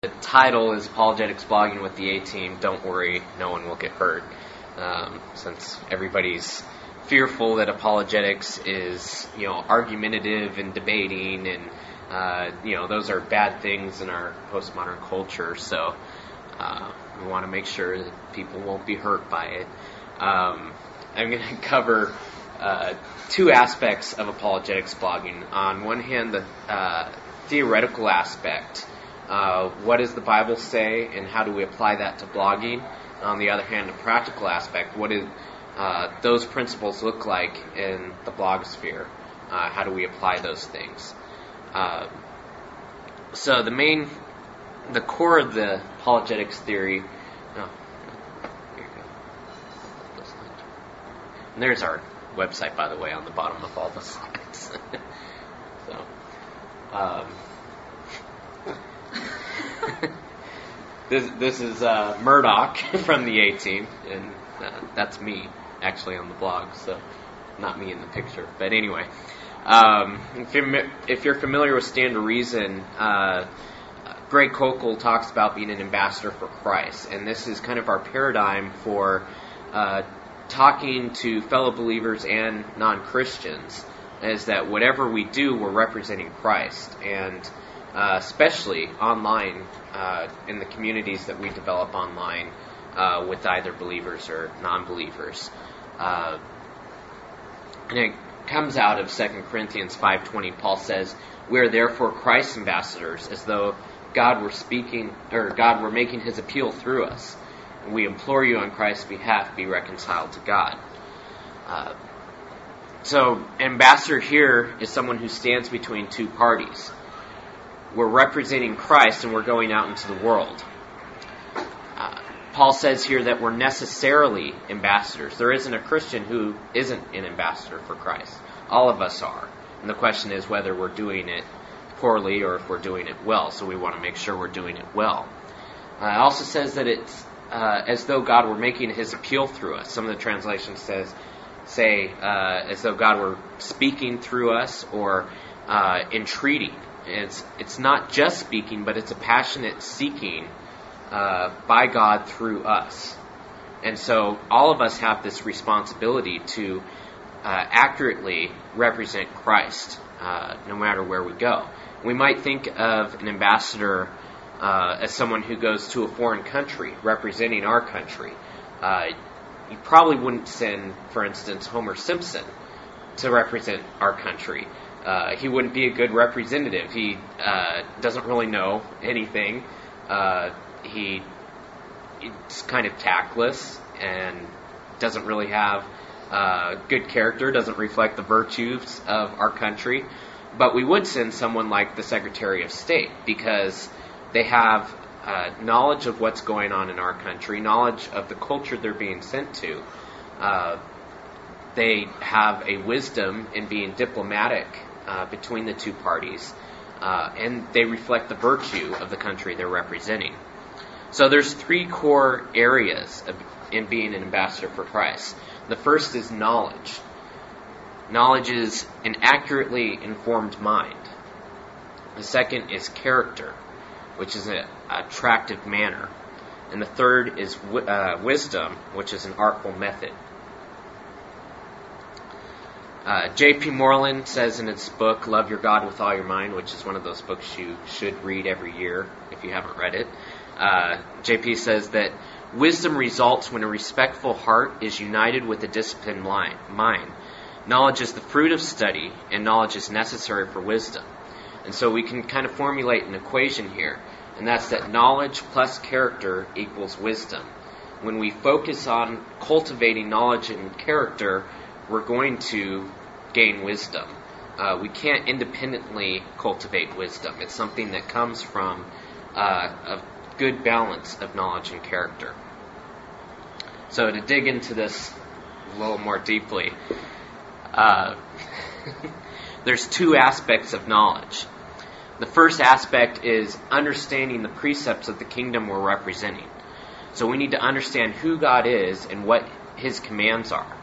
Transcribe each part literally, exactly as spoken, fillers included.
The title is Apologetics Blogging with the A-Team. Don't worry, no one will get hurt. Um, since everybody's fearful that apologetics is, you know, argumentative and debating, and, uh, you know, those are bad things in our postmodern culture. So uh, we want to make sure that people won't be hurt by it. Um, I'm going to cover uh, two aspects of apologetics blogging. On one hand, the uh, theoretical aspect. Uh, what does the Bible say, and how do we apply that to blogging? On the other hand, the practical aspect, what do uh, those principles look like in the blog sphere? Uh, how do we apply those things? Uh, so the main, the core of the apologetics theory, oh, here you go. And there's our website, by the way, on the bottom of all the slides. so, um, this this is uh, Murdoch from the A-Team, and uh, that's me actually on the blog, so not me in the picture. But anyway, um, if, you're, if you're familiar with Stand to Reason, uh, Greg Koukl talks about being an ambassador for Christ, and this is kind of our paradigm for uh, talking to fellow believers and non-Christians, is that whatever we do, we're representing Christ, and Uh, especially online, uh, in the communities that we develop online uh, with either believers or non-believers. Uh, and it comes out of Second Corinthians five twenty. Paul says, "We are therefore Christ's ambassadors, as though God were speaking, or God were making his appeal through us. And we implore you on Christ's behalf, be reconciled to God." Uh, so, ambassador here is someone who stands between two parties. We're representing Christ, and we're going out into the world. Uh, Paul says here that we're necessarily ambassadors. There isn't a Christian who isn't an ambassador for Christ. All of us are. And the question is whether we're doing it poorly or if we're doing it well. So we want to make sure we're doing it well. Uh, it also says that it's uh, as though God were making his appeal through us. Some of the translations says, say uh, as though God were speaking through us or uh, entreating. It's it's not just speaking, but it's a passionate seeking uh, by God through us. And so all of us have this responsibility to uh, accurately represent Christ, uh, no matter where we go. We might think of an ambassador uh, as someone who goes to a foreign country, representing our country. Uh, you probably wouldn't send, for instance, Homer Simpson to represent our country. Uh, he wouldn't be a good representative. He uh, doesn't really know anything. Uh, he He's kind of tactless and doesn't really have uh, good character, doesn't reflect the virtues of our country. But we would send someone like the Secretary of State because they have uh, knowledge of what's going on in our country, knowledge of the culture they're being sent to. Uh, they have a wisdom in being diplomatic Uh, between the two parties, uh, and they reflect the virtue of the country they're representing. So there's three core areas of, in being an ambassador for Christ. The first is knowledge. Knowledge is an accurately informed mind. The second is character, which is an attractive manner. And the third is w- uh, wisdom, which is an artful method. Uh, J P Moreland says in his book, Love Your God with All Your Mind, which is one of those books you should read every year if you haven't read it. Uh, J P says that wisdom results when a respectful heart is united with a disciplined mind. Knowledge is the fruit of study, and knowledge is necessary for wisdom. And so we can kind of formulate an equation here, and that's that knowledge plus character equals wisdom. When we focus on cultivating knowledge and character, we're going to gain wisdom. Uh, we can't independently cultivate wisdom. It's something that comes from uh, a good balance of knowledge and character. So to dig into this a little more deeply, uh, there's two aspects of knowledge. The first aspect is understanding the precepts of the kingdom we're representing. So we need to understand who God is and what his commands are.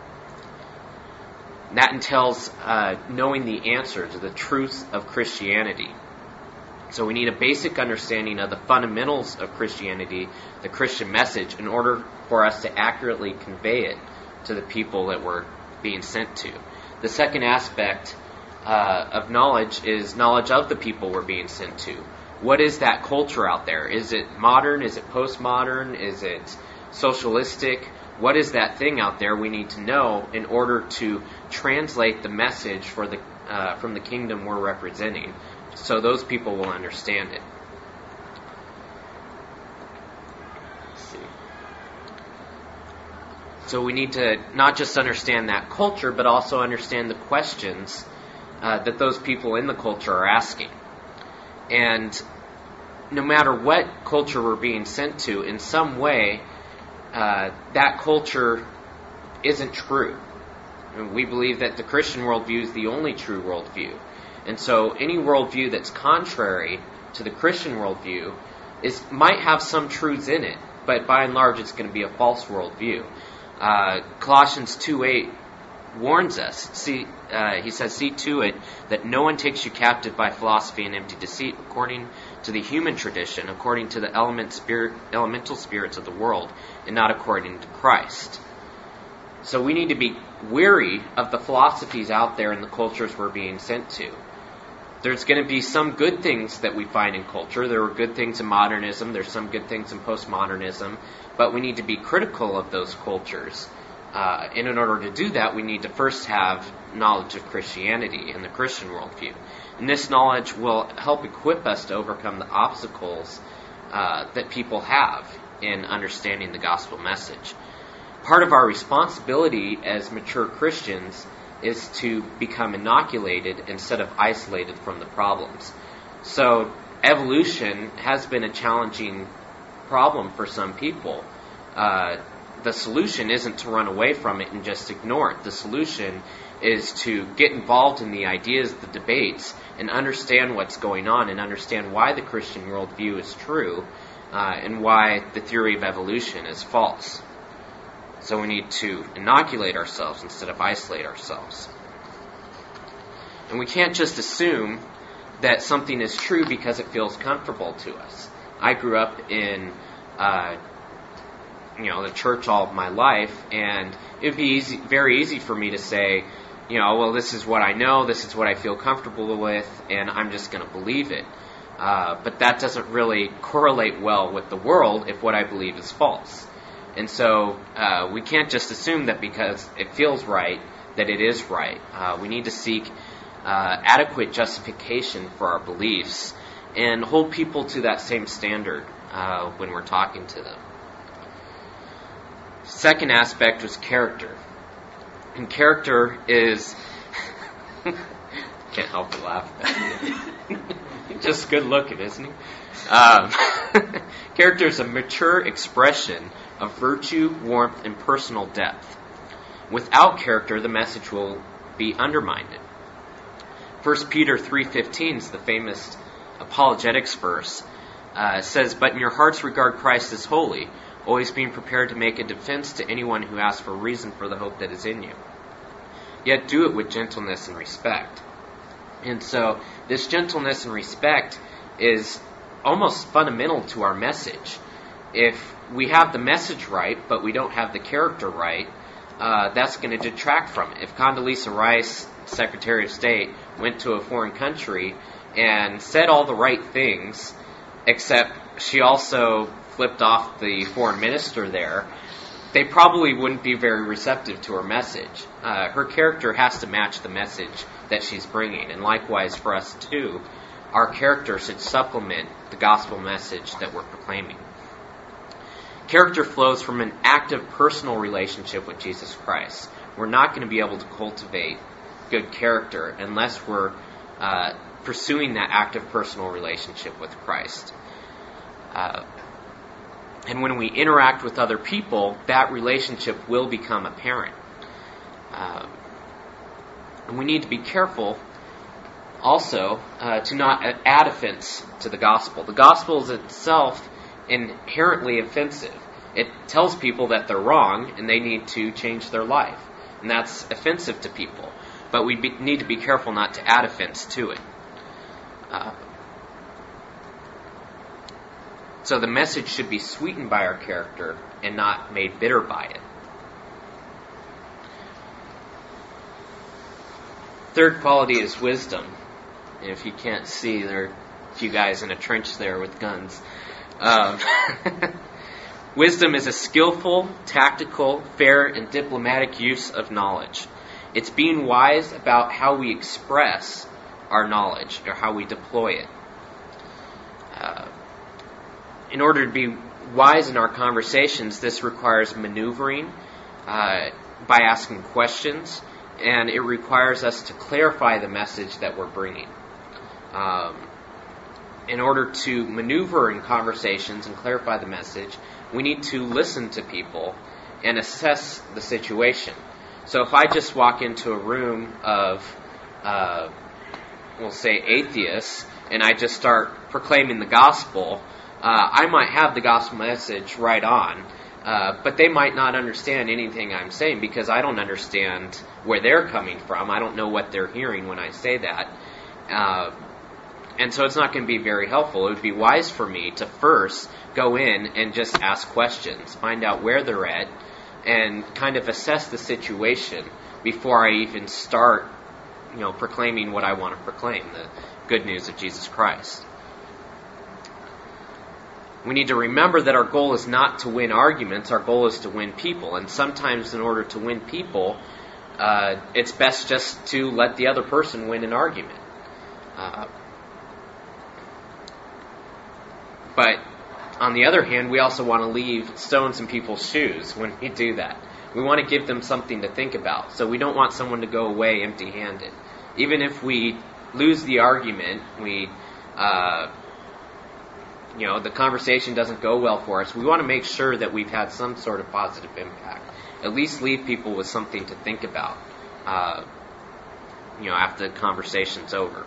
That entails uh, knowing the answer to the truth of Christianity. So we need a basic understanding of the fundamentals of Christianity, the Christian message, in order for us to accurately convey it to the people that we're being sent to. The second aspect uh, of knowledge is knowledge of the people we're being sent to. What is that culture out there? Is it modern? Is it postmodern? Is it socialistic? What is that thing out there we need to know in order to translate the message for the uh, from the kingdom we're representing, so those people will understand it. Let's see. So we need to not just understand that culture, but also understand the questions uh, that those people in the culture are asking. And no matter what culture we're being sent to, in some way, uh, that culture isn't true. And we believe that the Christian worldview is the only true worldview. And so any worldview that's contrary to the Christian worldview is might have some truths in it, but by and large it's going to be a false worldview. Uh, Colossians two eight warns us. See, uh, he says, "See to it that no one takes you captive by philosophy and empty deceit, according to the human tradition, according to the element spirit, elemental spirits of the world, and not according to Christ." So we need to be wary of the philosophies out there in the cultures we're being sent to. There's going to be some good things that we find in culture. There are good things in modernism. There's some good things in postmodernism. But we need to be critical of those cultures. Uh, and in order to do that, we need to first have knowledge of Christianity and the Christian worldview. And this knowledge will help equip us to overcome the obstacles uh, that people have in understanding the gospel message. Part of our responsibility as mature Christians is to become inoculated instead of isolated from the problems. So evolution has been a challenging problem for some people. Uh, the solution isn't to run away from it and just ignore it. The solution is to get involved in the ideas, the debates, and understand what's going on and understand why the Christian worldview is true uh, and why the theory of evolution is false. So we need to inoculate ourselves instead of isolate ourselves. And we can't just assume that something is true because it feels comfortable to us. I grew up in, uh, you know, the church all of my life, and it would be easy, very easy for me to say, you know, well, this is what I know, this is what I feel comfortable with, and I'm just going to believe it. Uh, but that doesn't really correlate well with the world if what I believe is false. And so uh, we can't just assume that because it feels right, that it is right. Uh, we need to seek uh, adequate justification for our beliefs and hold people to that same standard uh, when we're talking to them. Second aspect was character. And character is... Can't help but laugh at that. Just good looking, isn't he? Um, character is a mature expression of virtue, warmth, and personal depth. Without character, the message will be undermined. First Peter three fifteen is the famous apologetics verse. Uh, says, "But in your hearts regard Christ as holy, always being prepared to make a defense to anyone who asks for a reason for the hope that is in you. Yet do it with gentleness and respect." And so this gentleness and respect is almost fundamental to our message. If we have the message right, but we don't have the character right, uh, that's going to detract from it. If Condoleezza Rice, Secretary of State, went to a foreign country and said all the right things, except she also flipped off the foreign minister there, they probably wouldn't be very receptive to her message. Uh, her character has to match the message that she's bringing. And likewise for us too, our character should supplement the gospel message that we're proclaiming. Character flows from an active personal relationship with Jesus Christ. We're not going to be able to cultivate good character unless we're uh, pursuing that active personal relationship with Christ. Uh, and when we interact with other people, that relationship will become apparent. Uh, and we need to be careful also uh, to not add offense to the gospel. The gospel is itself inherently offensive. It tells people that they're wrong and they need to change their life. And that's offensive to people. But we be, need to be careful not to add offense to it. Uh, So the message should be sweetened by our character and not made bitter by it. Third quality is wisdom. And if you can't see, there are a few guys in a trench there with guns. Um, wisdom is a skillful, tactical, fair, and diplomatic use of knowledge. It's being wise about how we express our knowledge or how we deploy it. Uh, in order to be wise in our conversations, this requires maneuvering uh, by asking questions, and it requires us to clarify the message that we're bringing. Um, in order to maneuver in conversations and clarify the message, we need to listen to people and assess the situation. So if I just walk into a room of, uh, we'll say, atheists, and I just start proclaiming the gospel, uh, I might have the gospel message right on, uh, but they might not understand anything I'm saying because I don't understand where they're coming from. I don't know what they're hearing when I say that. Uh, and so it's not going to be very helpful. It would be wise for me to first go in and just ask questions, find out where they're at, and kind of assess the situation before I even start, you know, proclaiming what I want to proclaim, the good news of Jesus Christ. We need to remember that our goal is not to win arguments, our goal is to win people. And sometimes in order to win people, uh, it's best just to let the other person win an argument. Uh, but on the other hand, we also want to leave stones in people's shoes when we do that. We want to give them something to think about. So we don't want someone to go away empty-handed. Even if we lose the argument, we, uh, you know, the conversation doesn't go well for us, we want to make sure that we've had some sort of positive impact. At least leave people with something to think about, uh, you know, after the conversation's over.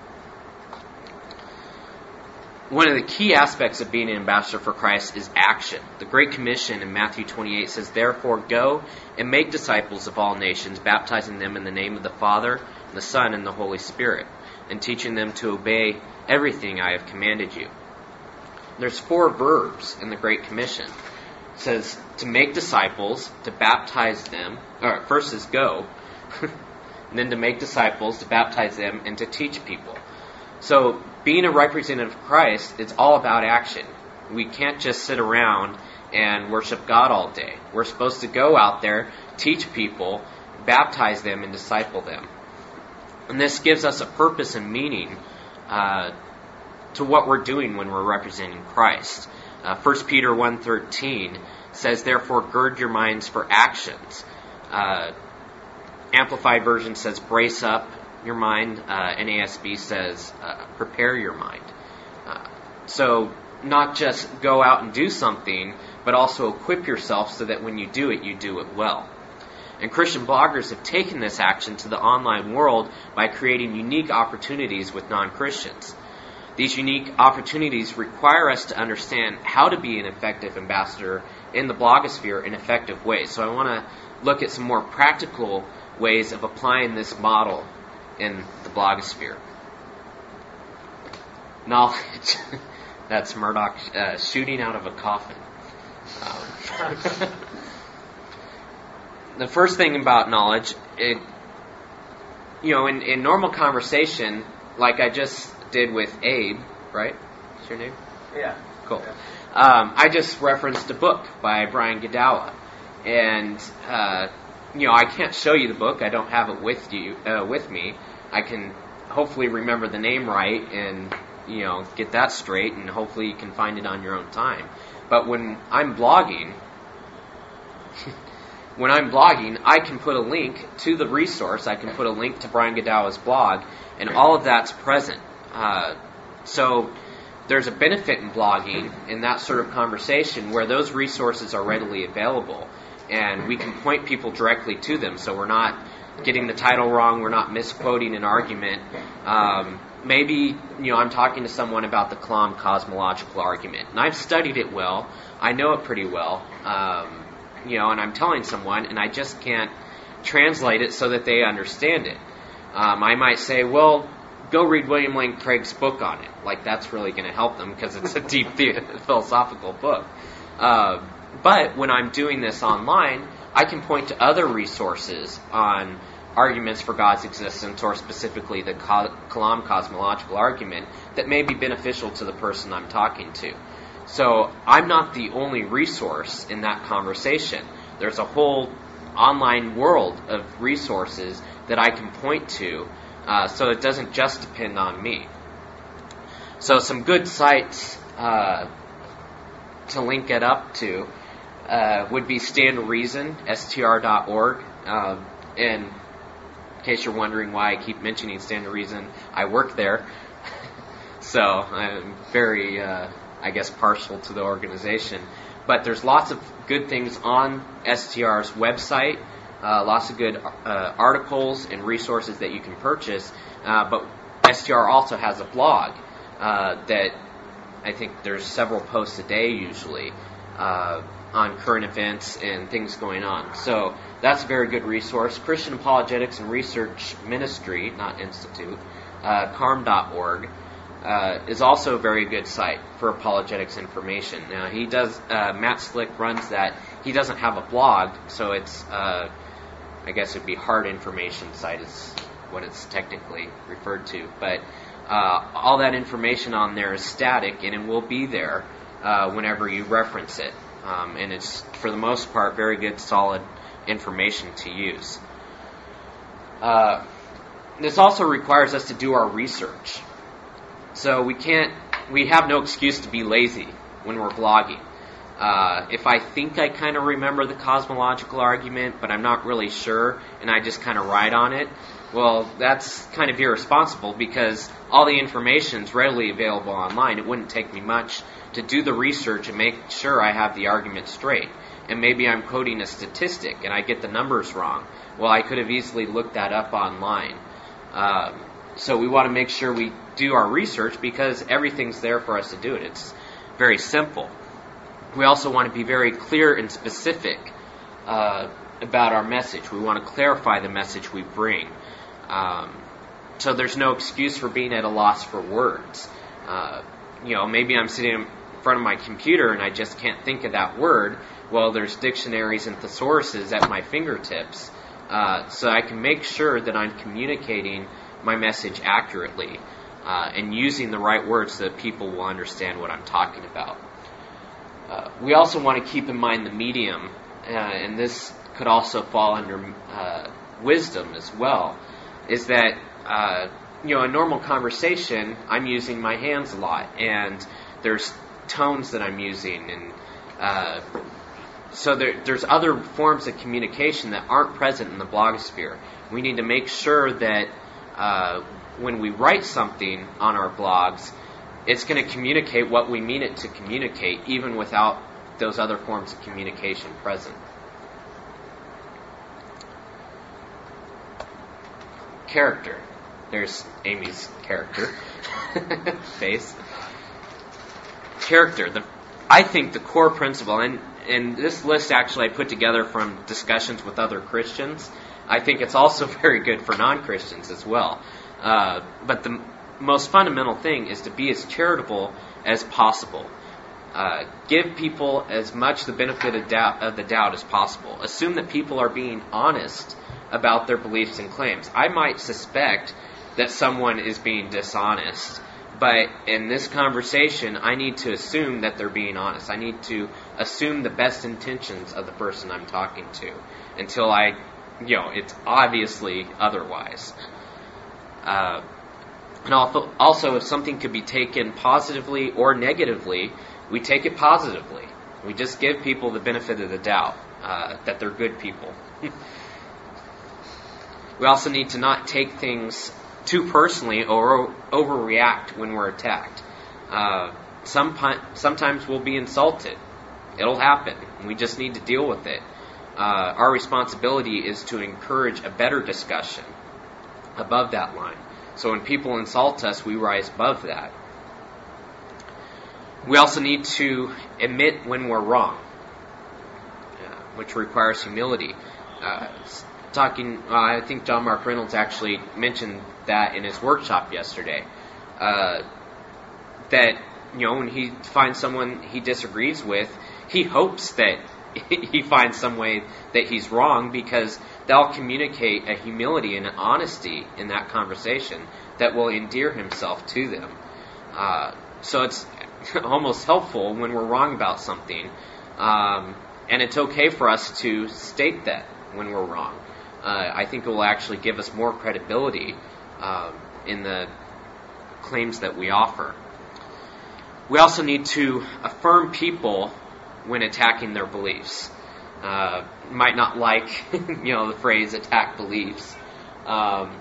One of the key aspects of being an ambassador for Christ is action. The Great Commission in Matthew twenty-eight says, "Therefore go and make disciples of all nations, baptizing them in the name of the Father, and the Son, and the Holy Spirit, and teaching them to obey everything I have commanded you." There's four verbs in the Great Commission. It says to make disciples, to baptize them, or first is go, and then to make disciples, to baptize them, and to teach people. So being a representative of Christ, it's all about action. We can't just sit around and worship God all day. We're supposed to go out there, teach people, baptize them, and disciple them. And this gives us a purpose and meaning uh, to what we're doing when we're representing Christ. Uh, First Peter one thirteen says, "Therefore gird your minds for actions." Uh, Amplified Version says, "Brace up your mind." uh, N A S B says, uh, "Prepare your mind." Uh, so not just go out and do something, but also equip yourself so that when you do it, you do it well. And Christian bloggers have taken this action to the online world by creating unique opportunities with non-Christians. These unique opportunities require us to understand how to be an effective ambassador in the blogosphere in effective ways. So I want to look at some more practical ways of applying this model in the blogosphere. Knowledge. That's Murdoch uh, shooting out of a coffin. Um, the first thing about knowledge, it, you know, in, in normal conversation, like I just did with Abe, right? What's your name? Yeah. Cool. Um, I just referenced a book by Brian Godawa, and uh, you know, I can't show you the book. I don't have it with you, uh, with me. I can hopefully remember the name right and, you know, get that straight, and hopefully you can find it on your own time. But when I'm blogging, when I'm blogging, I can put a link to the resource. I can put a link to Brian Godawa's blog, and all of that's present. Uh, so there's a benefit in blogging in that sort of conversation where those resources are readily available, and we can point people directly to them. So we're not getting the title wrong. We're not misquoting an argument. Um, maybe, you know, I'm talking to someone about the Kalam cosmological argument, and I've studied it well. I know it pretty well. Um, you know, and I'm telling someone, and I just can't translate it so that they understand it. Um, I might say, well, go read William Lane Craig's book on it. Like, that's really going to help them because it's a deep the- philosophical book. Uh, but when I'm doing this online, I can point to other resources on arguments for God's existence, or specifically the Kalam cosmological argument, that may be beneficial to the person I'm talking to. So I'm not the only resource in that conversation. There's a whole online world of resources that I can point to, uh, so it doesn't just depend on me. So some good sites uh, to link it up to uh, would be Stand to Reason, S T R dot org. Um, and in case you're wondering why I keep mentioning Stand to Reason, I work there. So I'm very, uh, I guess, partial to the organization. But there's lots of good things on S T R's website, uh, lots of good uh, articles and resources that you can purchase. Uh, but S T R also has a blog uh, that I think there's several posts a day usually uh, on current events and things going on. So that's a very good resource. Christian Apologetics and Research Ministry, not Institute, uh, carm dot org. Uh, is also a very good site for apologetics information. Now, he does, uh, Matt Slick runs that. He doesn't have a blog, so it's, uh, I guess it'd be hard information site is what it's technically referred to. But uh, all that information on there is static, and it will be there uh, whenever you reference it. Um, and it's, for the most part, very good, solid information to use. Uh, this also requires us to do our research. So we can't, we have no excuse to be lazy when we're blogging. Uh, if I think I kind of remember the cosmological argument, but I'm not really sure, and I just kind of write on it, well, that's kind of irresponsible because all the information is readily available online. It wouldn't take me much to do the research and make sure I have the argument straight. And maybe I'm quoting a statistic and I get the numbers wrong. Well, I could have easily looked that up online. Um, So we want to make sure we do our research because everything's there for us to do it. It's very simple. We also want to be very clear and specific uh, about our message. We want to clarify the message we bring. Um, so there's no excuse for being at a loss for words. Uh, you know, maybe I'm sitting in front of my computer and I just can't think of that word. Well, there's dictionaries and thesauruses at my fingertips. Uh, so I can make sure that I'm communicating my message accurately uh, and using the right words so that people will understand what I'm talking about. Uh, we also want to keep in mind the medium, uh, and this could also fall under uh, wisdom as well, is that, uh, you know, a normal conversation, I'm using my hands a lot, and there's tones that I'm using, and uh, so there, there's other forms of communication that aren't present in the blogosphere. We need to make sure that Uh, when we write something on our blogs, it's going to communicate what we mean it to communicate, even without those other forms of communication present. Character. There's Amy's character face. Character. The, I think the core principle, and, and this list actually I put together from discussions with other Christians. I think it's also very good for non-Christians as well. Uh, but the m- most fundamental thing is to be as charitable as possible. Uh, give people as much the benefit of, doubt, of the doubt as possible. Assume that people are being honest about their beliefs and claims. I might suspect that someone is being dishonest, but in this conversation, I need to assume that they're being honest. I need to assume the best intentions of the person I'm talking to until I You know, it's obviously otherwise. Uh, and also, also, if something could be taken positively or negatively, we take it positively. We just give people the benefit of the doubt uh, that they're good people. We also need to not take things too personally or overreact when we're attacked. Uh, some, sometimes we'll be insulted. It'll happen. We just need to deal with it. Uh, our responsibility is to encourage a better discussion above that line. So when people insult us, we rise above that. We also need to admit when we're wrong, uh, which requires humility. Uh, talking, uh, I think John Mark Reynolds actually mentioned that in his workshop yesterday. Uh, that, you know, when he finds someone he disagrees with, he hopes that he finds some way that he's wrong, because they'll communicate a humility and an honesty in that conversation that will endear himself to them. Uh, so it's almost helpful when we're wrong about something, um, and it's okay for us to state that when we're wrong. Uh, I think it will actually give us more credibility um, in the claims that we offer. We also need to affirm people when attacking their beliefs. Uh, might not like, you know, the phrase "attack beliefs," um,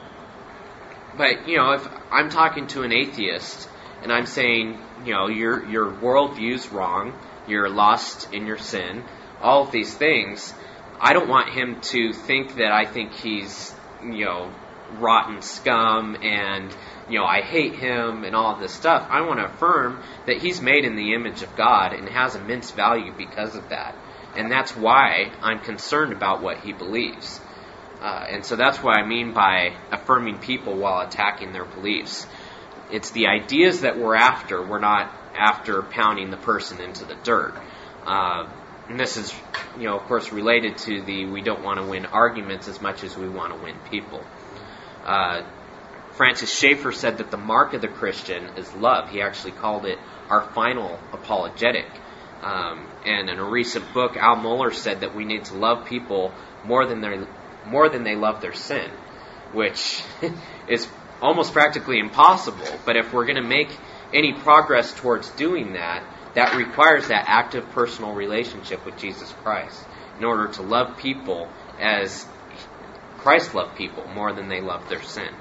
but you know, if I'm talking to an atheist and I'm saying, you know, your your worldview's wrong, you're lost in your sin, all of these things, I don't want him to think that I think he's, you know, rotten scum and, you know, I hate him and all of this stuff. I want to affirm that he's made in the image of God and has immense value because of that. And that's why I'm concerned about what he believes. Uh, and so that's what I mean by affirming people while attacking their beliefs. It's the ideas that we're after. We're not after pounding the person into the dirt. Uh, and this is, you know, of course, related to the we don't want to win arguments as much as we want to win people. Uh, Francis Schaeffer said that the mark of the Christian is love. He actually called it our final apologetic. Um, and in a recent book, Al Mohler said that we need to love people more than they more than they love their sin, which is almost practically impossible. But if we're going to make any progress towards doing that, that requires that active personal relationship with Jesus Christ in order to love people as Christ loved people more than they loved their sin.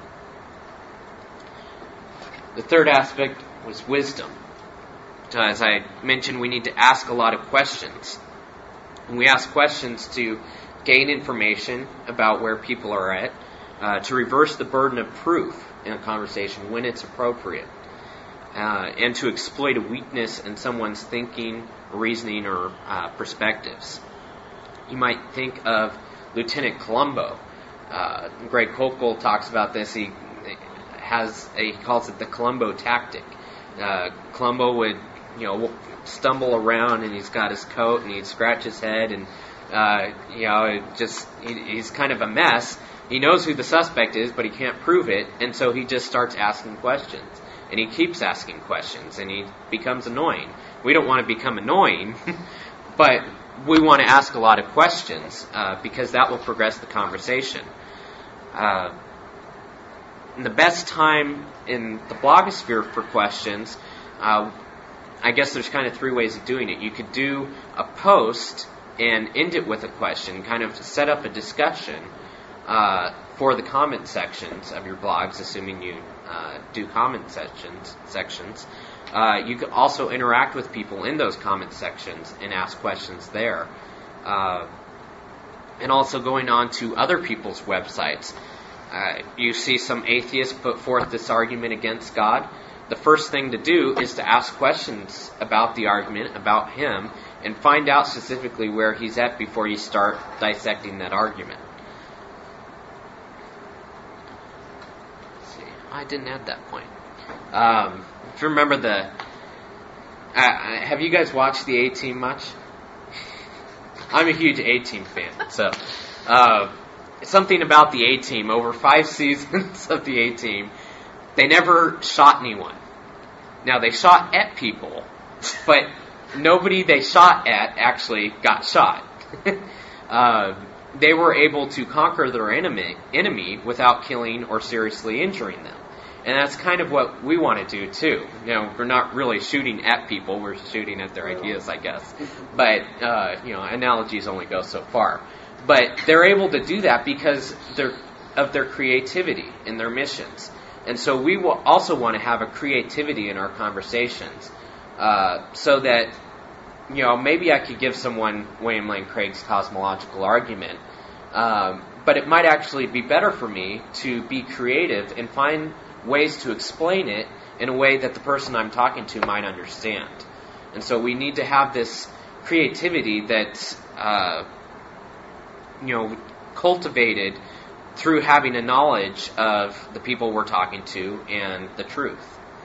The third aspect was wisdom. As I mentioned, we need to ask a lot of questions. And we ask questions to gain information about where people are at, uh, to reverse the burden of proof in a conversation when it's appropriate, uh, and to exploit a weakness in someone's thinking, reasoning, or uh, perspectives. You might think of Lieutenant Columbo. Uh, Greg Koukl talks about this. He has a, he calls it the Columbo tactic. Uh, Columbo would, you know, stumble around and he's got his coat and he'd scratch his head and, uh, you know, it just, he, he's kind of a mess. He knows who the suspect is, but he can't prove it, and so he just starts asking questions. And he keeps asking questions, and he becomes annoying. We don't want to become annoying, but we want to ask a lot of questions, uh, because that will progress the conversation. Uh, the best time in the blogosphere for questions, uh, I guess there's kind of three ways of doing it. You could do a post and end it with a question, kind of set up a discussion uh, for the comment sections of your blogs, assuming you uh, do comment sections. sections. Uh, you can also interact with people in those comment sections and ask questions there. Uh, and also going on to other people's websites. Uh, you see some atheists put forth this argument against God. The first thing to do is to ask questions about the argument, about him, and find out specifically where he's at before you start dissecting that argument. Let's see. I didn't add that point. Um, if you remember the... Uh, have you guys watched the A-Team much? I'm a huge A-Team fan, so... Uh, something about the A-Team, over five seasons of the A-Team, they never shot anyone. Now, they shot at people, but nobody they shot at actually got shot. uh, they were able to conquer their enemy, enemy without killing or seriously injuring them. And that's kind of what we want to do, too. You know, we're not really shooting at people, we're shooting at their ideas, I guess. But, uh, you know, analogies only go so far. But they're able to do that because they're, of their creativity in their missions. And so we will also want to have a creativity in our conversations, uh, so that, you know, maybe I could give someone William Lane Craig's cosmological argument, um, but it might actually be better for me to be creative and find ways to explain it in a way that the person I'm talking to might understand. And so we need to have this creativity that, uh, you know, cultivated through having a knowledge of the people we're talking to and the truth.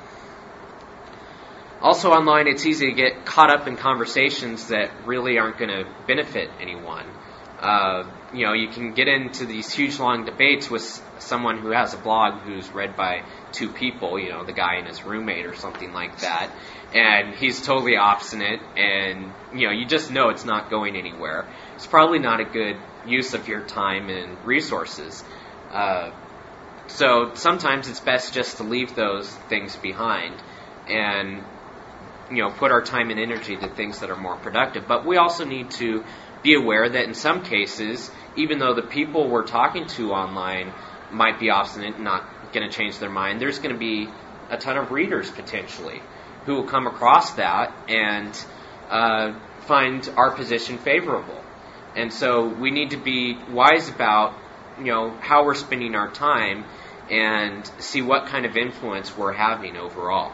Also online, it's easy to get caught up in conversations that really aren't going to benefit anyone. Uh, you know, you can get into these huge, long debates with someone who has a blog who's read by two people, you know, the guy and his roommate or something like that, and he's totally obstinate, and, you know, you just know it's not going anywhere. It's probably not a good use of your time and resources. Uh, so sometimes it's best just to leave those things behind and, you know, put our time and energy to things that are more productive. But we also need to be aware that in some cases, even though the people we're talking to online might be obstinate and not going to change their mind, there's going to be a ton of readers potentially who will come across that and uh, find our position favorable. And so we need to be wise about, you know, how we're spending our time and see what kind of influence we're having overall.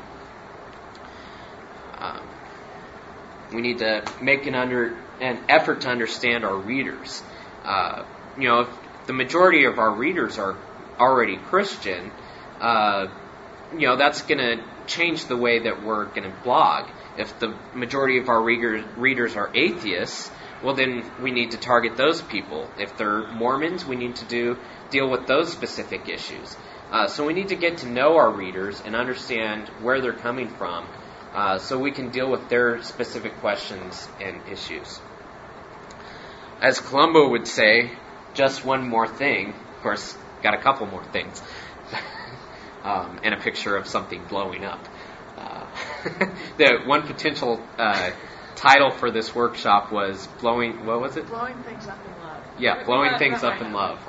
Um, we need to make an under an effort to understand our readers. Uh, you know, if the majority of our readers are already Christian, uh, you know, that's going to change the way that we're going to blog. If the majority of our reader, readers are atheists, well, then we need to target those people. If they're Mormons, we need to do deal with those specific issues. Uh, so we need to get to know our readers and understand where they're coming from, uh, so we can deal with their specific questions and issues. As Columbo would say, just one more thing. Of course, got a couple more things. um, and a picture of something blowing up. Uh, the one potential uh, title for this workshop was blowing. What was it? Blowing things up in love. Yeah, blowing things up in love.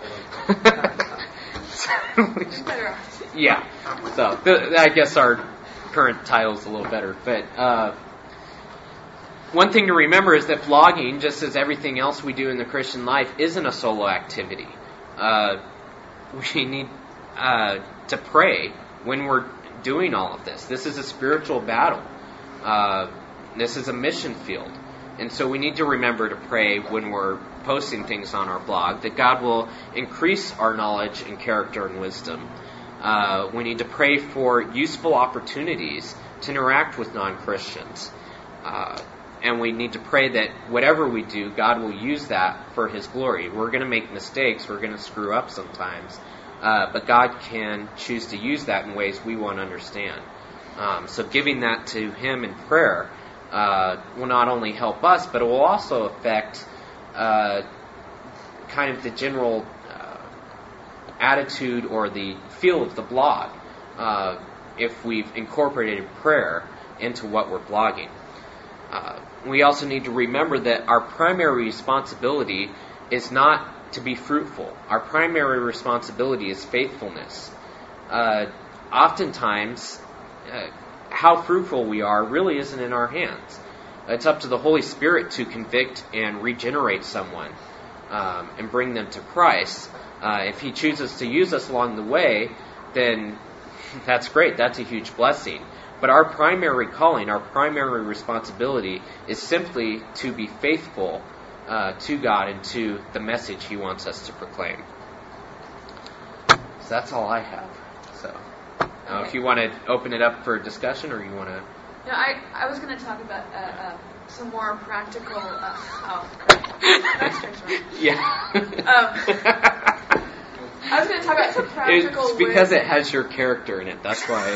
Yeah. So th- I guess our current title is a little better, but. Uh, One thing to remember is that blogging, just as everything else we do in the Christian life, isn't a solo activity. Uh, we need uh, to pray when we're doing all of this. This is a spiritual battle. Uh, this is a mission field. And so we need to remember to pray when we're posting things on our blog, that God will increase our knowledge and character and wisdom. Uh, we need to pray for useful opportunities to interact with non-Christians. Uh, And we need to pray that whatever we do, God will use that for His glory. We're going to make mistakes. We're going to screw up sometimes. Uh, but God can choose to use that in ways we won't understand. Um, so giving that to Him in prayer uh, will not only help us, but it will also affect uh, kind of the general uh, attitude or the feel of the blog uh, if we've incorporated prayer into what we're blogging. Uh, we also need to remember that our primary responsibility is not to be fruitful. Our primary responsibility is faithfulness. Uh, oftentimes, uh, how fruitful we are really isn't in our hands. It's up to the Holy Spirit to convict and regenerate someone um, and bring them to Christ. Uh, if He chooses to use us along the way, then that's great. That's a huge blessing. But our primary calling, our primary responsibility is simply to be faithful uh, to God and to the message He wants us to proclaim. So that's all I have. So uh, okay. If you want to open it up for discussion, or you want to... No, I, I was going to talk about uh, uh, some more practical... Uh, oh, right. Yeah. um, I was going to talk about some practical It's because ways. It has your character in it. That's why...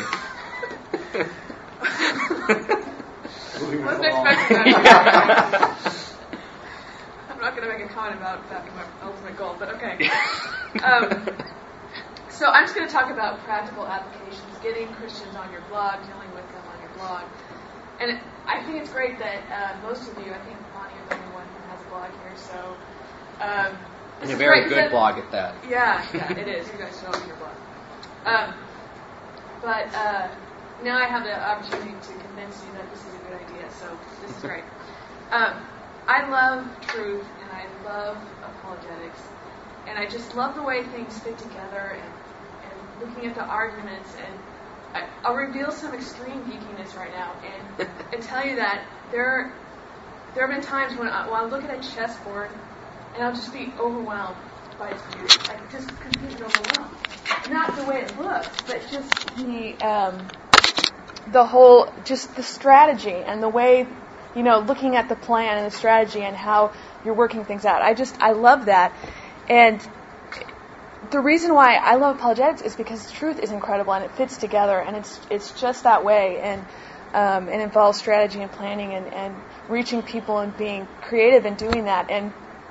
Wasn't expecting that. I'm not going to make a comment about that being my ultimate goal, but okay. Um, so I'm just going to talk about practical applications, getting Christians on your blog, dealing with them on your blog. And I think it's great that uh, most of you, I think Bonnie is the only one who has a blog here, so... Um, and a very good blog at that. Yeah, yeah, it is. You guys should open your blog. Um, but... Uh, Now I have the opportunity to convince you that this is a good idea, so this is great. Um, I love truth, and I love apologetics, and I just love the way things fit together, and, and looking at the arguments, and I, I'll reveal some extreme geekiness right now, and, and tell you that there, there have been times when I, when I look at a chessboard, and I'll just be overwhelmed by fear, like just confused and overwhelmed. Not the way it looks, but just the um, the whole, just the strategy and the way, you know, looking at the plan and the strategy and how you're working things out. I just, I love that. And the reason why I love apologetics is because truth is incredible and it fits together, and it's it's just that way, and um, it involves strategy and planning and, and reaching people and being creative in doing that. And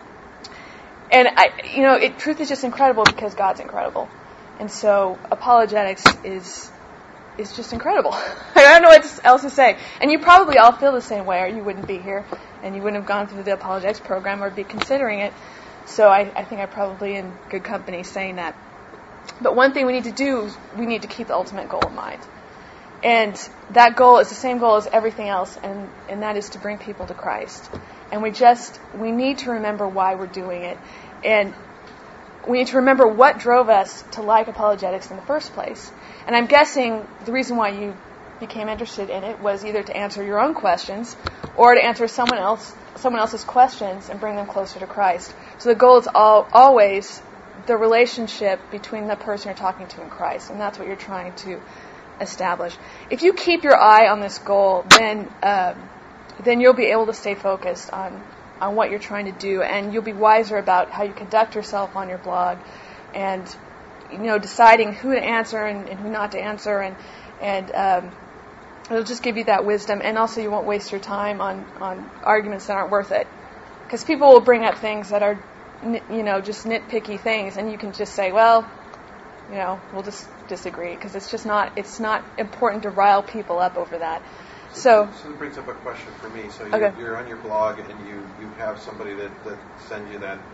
and I, you know, it, truth is just incredible because God's incredible, and so apologetics is is just incredible. I don't know what else to say. And you probably all feel the same way, or you wouldn't be here, and you wouldn't have gone through the apologetics program or be considering it. So I, I think I'm probably in good company saying that. But one thing we need to do is we need to keep the ultimate goal in mind. And that goal is the same goal as everything else, and, and that is to bring people to Christ. And we just, we need to remember why we're doing it. And we need to remember what drove us to like apologetics in the first place. And I'm guessing the reason why you became interested in it was either to answer your own questions or to answer someone else someone else's questions and bring them closer to Christ. So the goal is all, always the relationship between the person you're talking to and Christ, and that's what you're trying to establish. If you keep your eye on this goal, then um, then you'll be able to stay focused on, on what you're trying to do, and you'll be wiser about how you conduct yourself on your blog, and you know, deciding who to answer and, and who not to answer, and and um, it'll just give you that wisdom, and also you won't waste your time on, on arguments that aren't worth it. Because people will bring up things that are, you know, just nitpicky things, and you can just say, well, you know, we'll just disagree, because it's just not, it's not important to rile people up over that. So, so that brings up a question for me. So you're, okay. you're on your blog, and you, you have somebody that, that sends you that,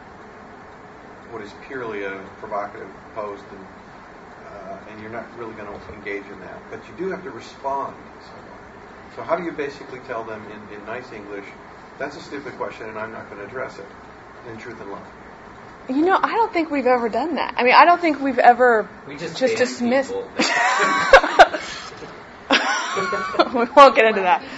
what is purely a provocative post, and Uh, and you're not really going to engage in that. But you do have to respond somewhat. So how do you basically tell them in, in nice English, that's a stupid question and I'm not going to address it, in truth and love? You know, I don't think we've ever done that. I mean, I don't think we've ever we just, just dismissed. We won't get into that.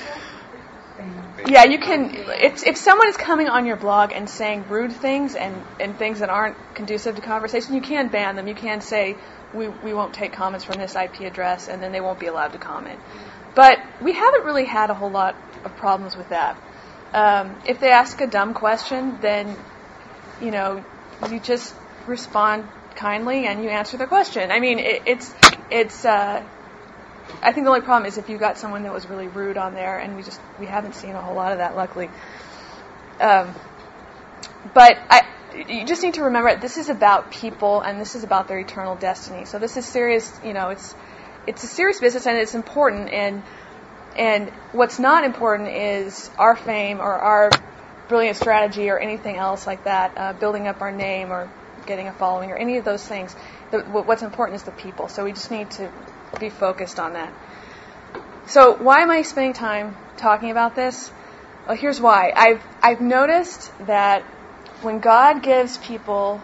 Yeah, you can, if, if someone is coming on your blog and saying rude things and, and things that aren't conducive to conversation, you can ban them. You can say, we we won't take comments from this I P address, and then they won't be allowed to comment. But we haven't really had a whole lot of problems with that. Um, if they ask a dumb question, then, you know, you just respond kindly and you answer the question. I mean, it, it's, it's, uh, I think the only problem is if you got someone that was really rude on there, and we just, we haven't seen a whole lot of that, luckily. Um, but I, you just need to remember, this is about people, and this is about their eternal destiny. So this is serious, you know, it's it's a serious business, and it's important, and and what's not important is our fame or our brilliant strategy or anything else like that, uh, building up our name or getting a following or any of those things. The, what's important is the people. So we just need to be focused on that. So why am I spending time talking about this? Well, here's why. I've I've noticed that when God gives people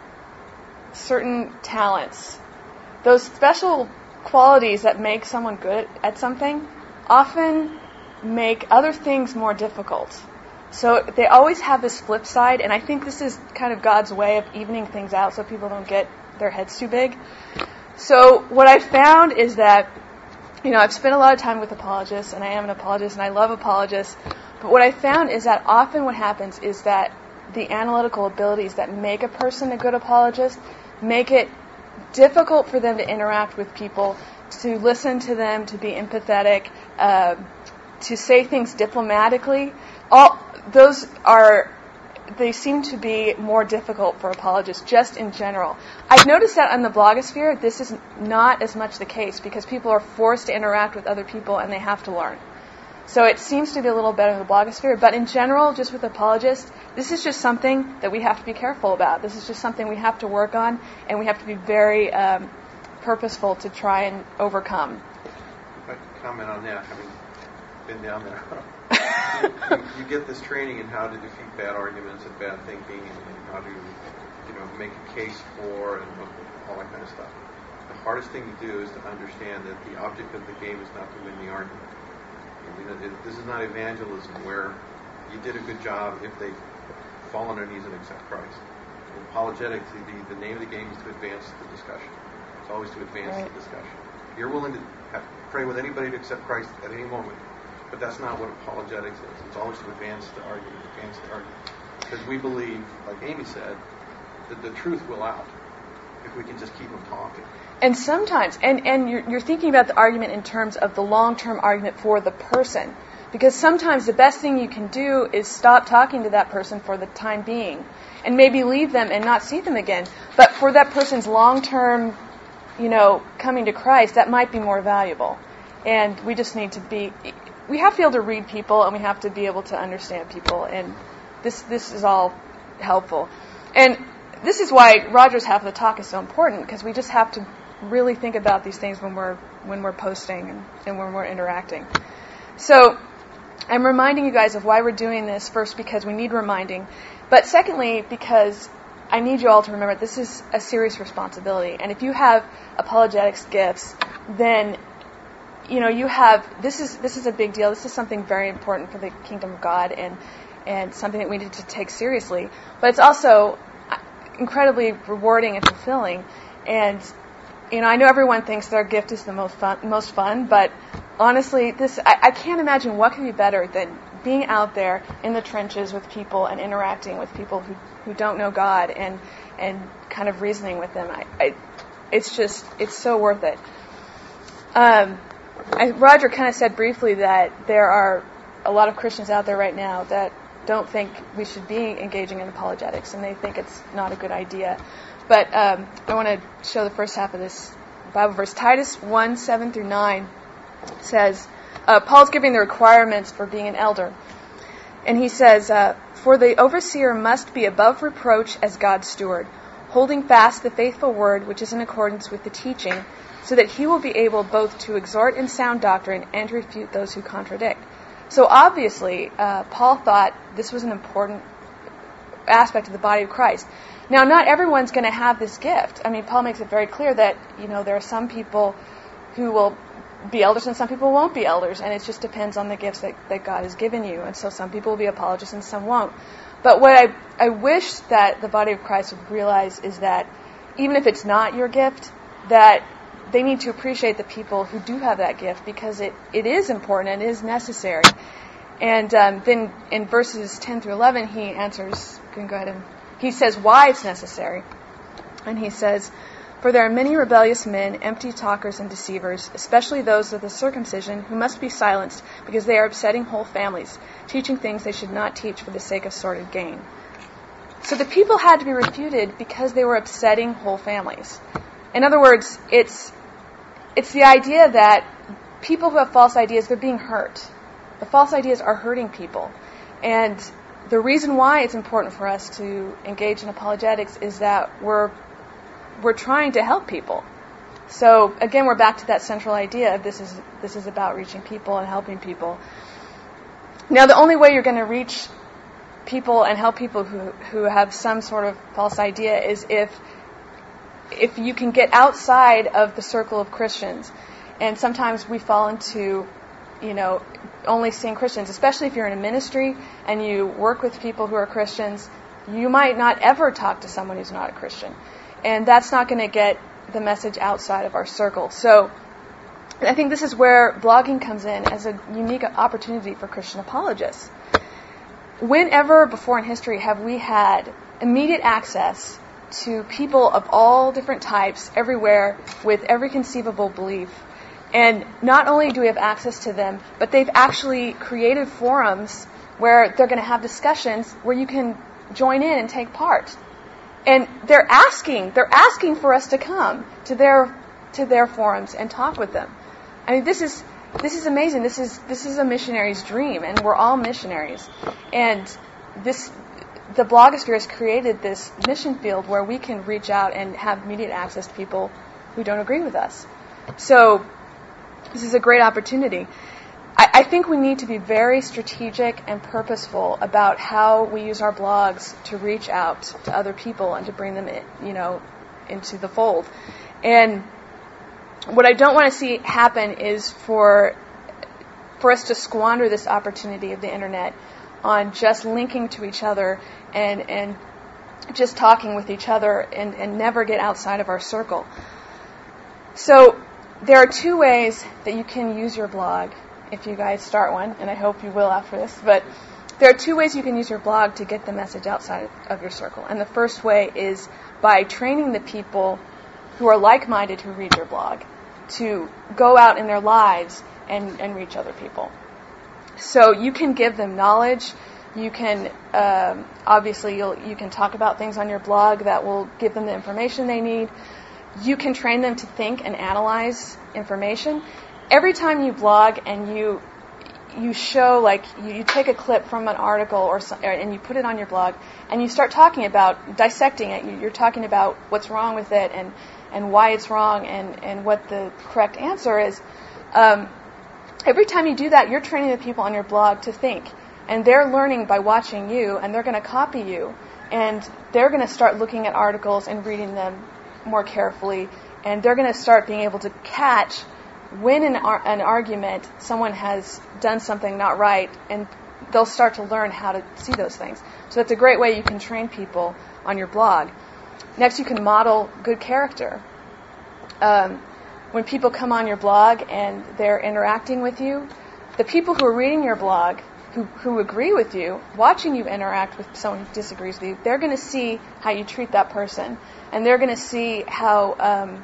certain talents, those special qualities that make someone good at something often make other things more difficult. So they always have this flip side, and I think this is kind of God's way of evening things out so people don't get their heads too big. So what I found is that, you know, I've spent a lot of time with apologists, and I am an apologist, and I love apologists, but what I found is that often what happens is that the analytical abilities that make a person a good apologist make it difficult for them to interact with people, to listen to them, to be empathetic, uh, to say things diplomatically. All those are, they seem to be more difficult for apologists just in general. I've noticed that on the blogosphere, this is not as much the case because people are forced to interact with other people and they have to learn. So it seems to be a little better in the blogosphere, but in general, just with apologists, this is just something that we have to be careful about. This is just something we have to work on, and we have to be very um, purposeful to try and overcome. If I could comment on that, having been down there, you, you get this training in how to defeat bad arguments and bad thinking, and, and how to, you know, make a case for and all that kind of stuff. The hardest thing to do is to understand that the object of the game is not to win the argument. You know, this is not evangelism where you did a good job if they fall on their knees and accept Christ. Apologetics, the, the name of the game is to advance the discussion. It's always to advance Right. the discussion. You're willing to have, pray with anybody to accept Christ at any moment, but that's not what apologetics is. It's always to advance the argument, advance the argument. Because we believe, like Amy said, that the truth will out if we can just keep them talking. And sometimes, and, and you're, you're thinking about the argument in terms of the long-term argument for the person. Because sometimes the best thing you can do is stop talking to that person for the time being. And maybe leave them and not see them again. But for that person's long-term, you know, coming to Christ, that might be more valuable. And we just need to be, we have to be able to read people and we have to be able to understand people. And this this is all helpful. And this is why Roger's half of the talk is so important, because we just have to really think about these things when we're when we're posting and, and when we're interacting. So I'm reminding you guys of why we're doing this, first because we need reminding, but secondly because I need you all to remember this is a serious responsibility. And if you have apologetics gifts, then you know you have this is this is a big deal. This is something very important for the kingdom of God and and something that we need to take seriously. But it's also incredibly rewarding and fulfilling. And you know, I know everyone thinks their gift is the most fun, most fun, but honestly, this I, I can't imagine what could be better than being out there in the trenches with people and interacting with people who, who don't know God and and kind of reasoning with them. I, I it's just it's so worth it. Um, I, Roger kind of said briefly that there are a lot of Christians out there right now that don't think we should be engaging in apologetics, and they think it's not a good idea. But um, I want to show the first half of this Bible verse. Titus one, seven through nine says, uh, Paul's giving the requirements for being an elder. And he says, uh, For the overseer must be above reproach as God's steward, holding fast the faithful word which is in accordance with the teaching, so that he will be able both to exhort in sound doctrine and to refute those who contradict. So obviously, uh, Paul thought this was an important aspect of the body of Christ. Now, not everyone's going to have this gift. I mean, Paul makes it very clear that, you know, there are some people who will be elders and some people won't be elders, and it just depends on the gifts that, that God has given you. And so some people will be apologists and some won't. But what I, I wish that the body of Christ would realize is that even if it's not your gift, that they need to appreciate the people who do have that gift, because it, it is important and it is necessary. And um, then in verses ten through eleven, he answers, you can go ahead and, he says why it's necessary. And he says, For there are many rebellious men, empty talkers and deceivers, especially those of the circumcision, who must be silenced because they are upsetting whole families, teaching things they should not teach for the sake of sordid gain. So the people had to be refuted because they were upsetting whole families. In other words, it's it's the idea that people who have false ideas, they're being hurt. The false ideas are hurting people. And the reason why it's important for us to engage in apologetics is that we're we're trying to help people. So again, we're back to that central idea of this is this is about reaching people and helping people. Now, the only way you're going to reach people and help people who who have some sort of false idea is if if you can get outside of the circle of Christians. And sometimes we fall into, you know, only seeing Christians, especially if you're in a ministry and you work with people who are Christians. You might not ever talk to someone who's not a Christian. And that's not going to get the message outside of our circle. So I think this is where blogging comes in as a unique opportunity for Christian apologists. Whenever before in history have we had immediate access to people of all different types, everywhere, with every conceivable belief? And not only do we have access to them, but they've actually created forums where they're going to have discussions where you can join in and take part. And they're asking, they're asking for us to come to their to their forums and talk with them. I mean, this is this is amazing. This is this is a missionary's dream, and we're all missionaries. And this the blogosphere has created this mission field where we can reach out and have immediate access to people who don't agree with us. So this is a great opportunity. I, I think we need to be very strategic and purposeful about how we use our blogs to reach out to other people and to bring them in, you know, into the fold. And what I don't want to see happen is for for us to squander this opportunity of the internet on just linking to each other and and just talking with each other and, and never get outside of our circle. So there are two ways that you can use your blog if you guys start one, and I hope you will after this, but there are two ways you can use your blog to get the message outside of your circle. And the first way is by training the people who are like-minded who read your blog to go out in their lives and, and reach other people. So you can give them knowledge. You can, um, obviously, you'll, you can talk about things on your blog that will give them the information they need. You can train them to think and analyze information. Every time you blog and you you show, like, you, you take a clip from an article or some, and you put it on your blog, and you start talking about, dissecting it. You, you're talking about what's wrong with it and, and why it's wrong and, and what the correct answer is. Um, every time you do that, you're training the people on your blog to think. And they're learning by watching you, and they're going to copy you. And they're going to start looking at articles and reading them more carefully. And they're going to start being able to catch when in ar- an argument someone has done something not right, and they'll start to learn how to see those things. So that's a great way you can train people on your blog. Next, you can model good character. Um, when people come on your blog and they're interacting with you, the people who are reading your blog, who, who agree with you, watching you interact with someone who disagrees with you, they're going to see how you treat that person, and they're going to see how um,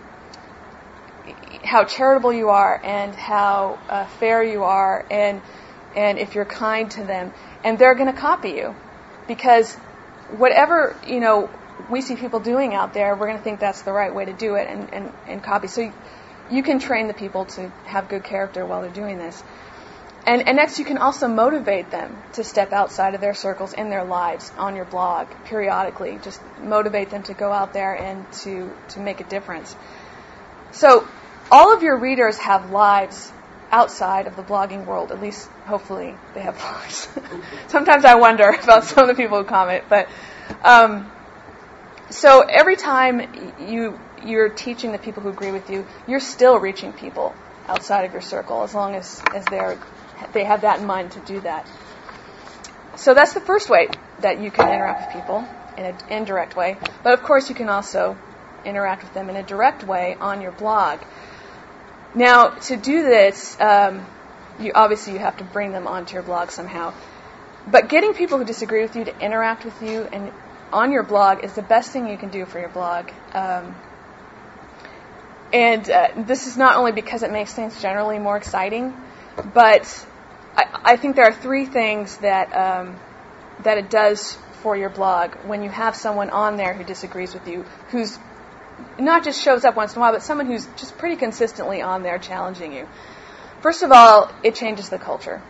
how charitable you are and how uh, fair you are, and and if you're kind to them, and they're going to copy you, because whatever, you know, we see people doing out there, we're going to think that's the right way to do it and, and, and copy. So you, you can train the people to have good character while they're doing this. And, and next, you can also motivate them to step outside of their circles in their lives on your blog periodically. Just motivate them to go out there and to, to make a difference. So all of your readers have lives outside of the blogging world. At least, hopefully, they have lives. Sometimes I wonder about some of the people who comment. But um, so every time you, you're teaching the people who agree with you, you're still reaching people outside of your circle, as long as, as they're they have that in mind to do that. So that's the first way that you can interact with people, in an indirect way. But of course, you can also interact with them in a direct way on your blog. Now, to do this, um, you obviously you have to bring them onto your blog somehow. But getting people who disagree with you to interact with you and on your blog is the best thing you can do for your blog. Um, and uh, this is not only because it makes things generally more exciting, but I, I think there are three things that um, that it does for your blog when you have someone on there who disagrees with you, who's not just shows up once in a while, but someone who's just pretty consistently on there challenging you. First of all, it changes the culture.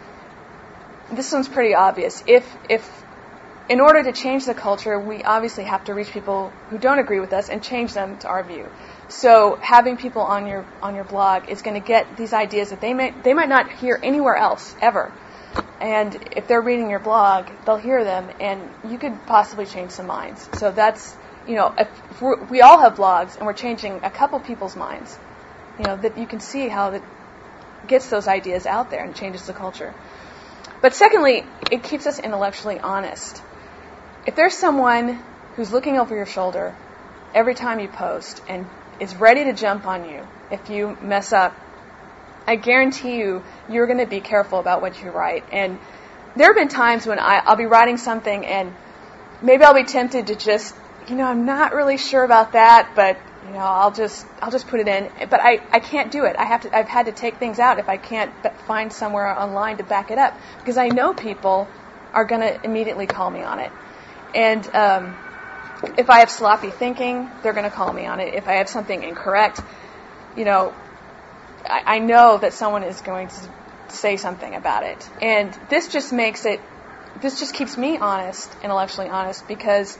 This one's pretty obvious. If if in order to change the culture, we obviously have to reach people who don't agree with us and change them to our view. So having people on your on your blog is going to get these ideas that they may they might not hear anywhere else ever. And if they're reading your blog, they'll hear them, and you could possibly change some minds. So that's, you know, if, if we're, we all have blogs, and we're changing a couple people's minds, you know, that you can see how that gets those ideas out there and changes the culture. But secondly, it keeps us intellectually honest. If there's someone who's looking over your shoulder every time you post and is ready to jump on you if you mess up, I guarantee you, you're going to be careful about what you write. And there have been times when I, I'll be writing something and maybe I'll be tempted to just, you know, I'm not really sure about that, but, you know, I'll just I'll just put it in. But I, I can't do it. I have to. I've had to take things out if I can't find somewhere online to back it up, because I know people are going to immediately call me on it. And um, if I have sloppy thinking, they're going to call me on it. If I have something incorrect, you know, I, I know that someone is going to say something about it. And this just makes it, this just keeps me honest, intellectually honest, because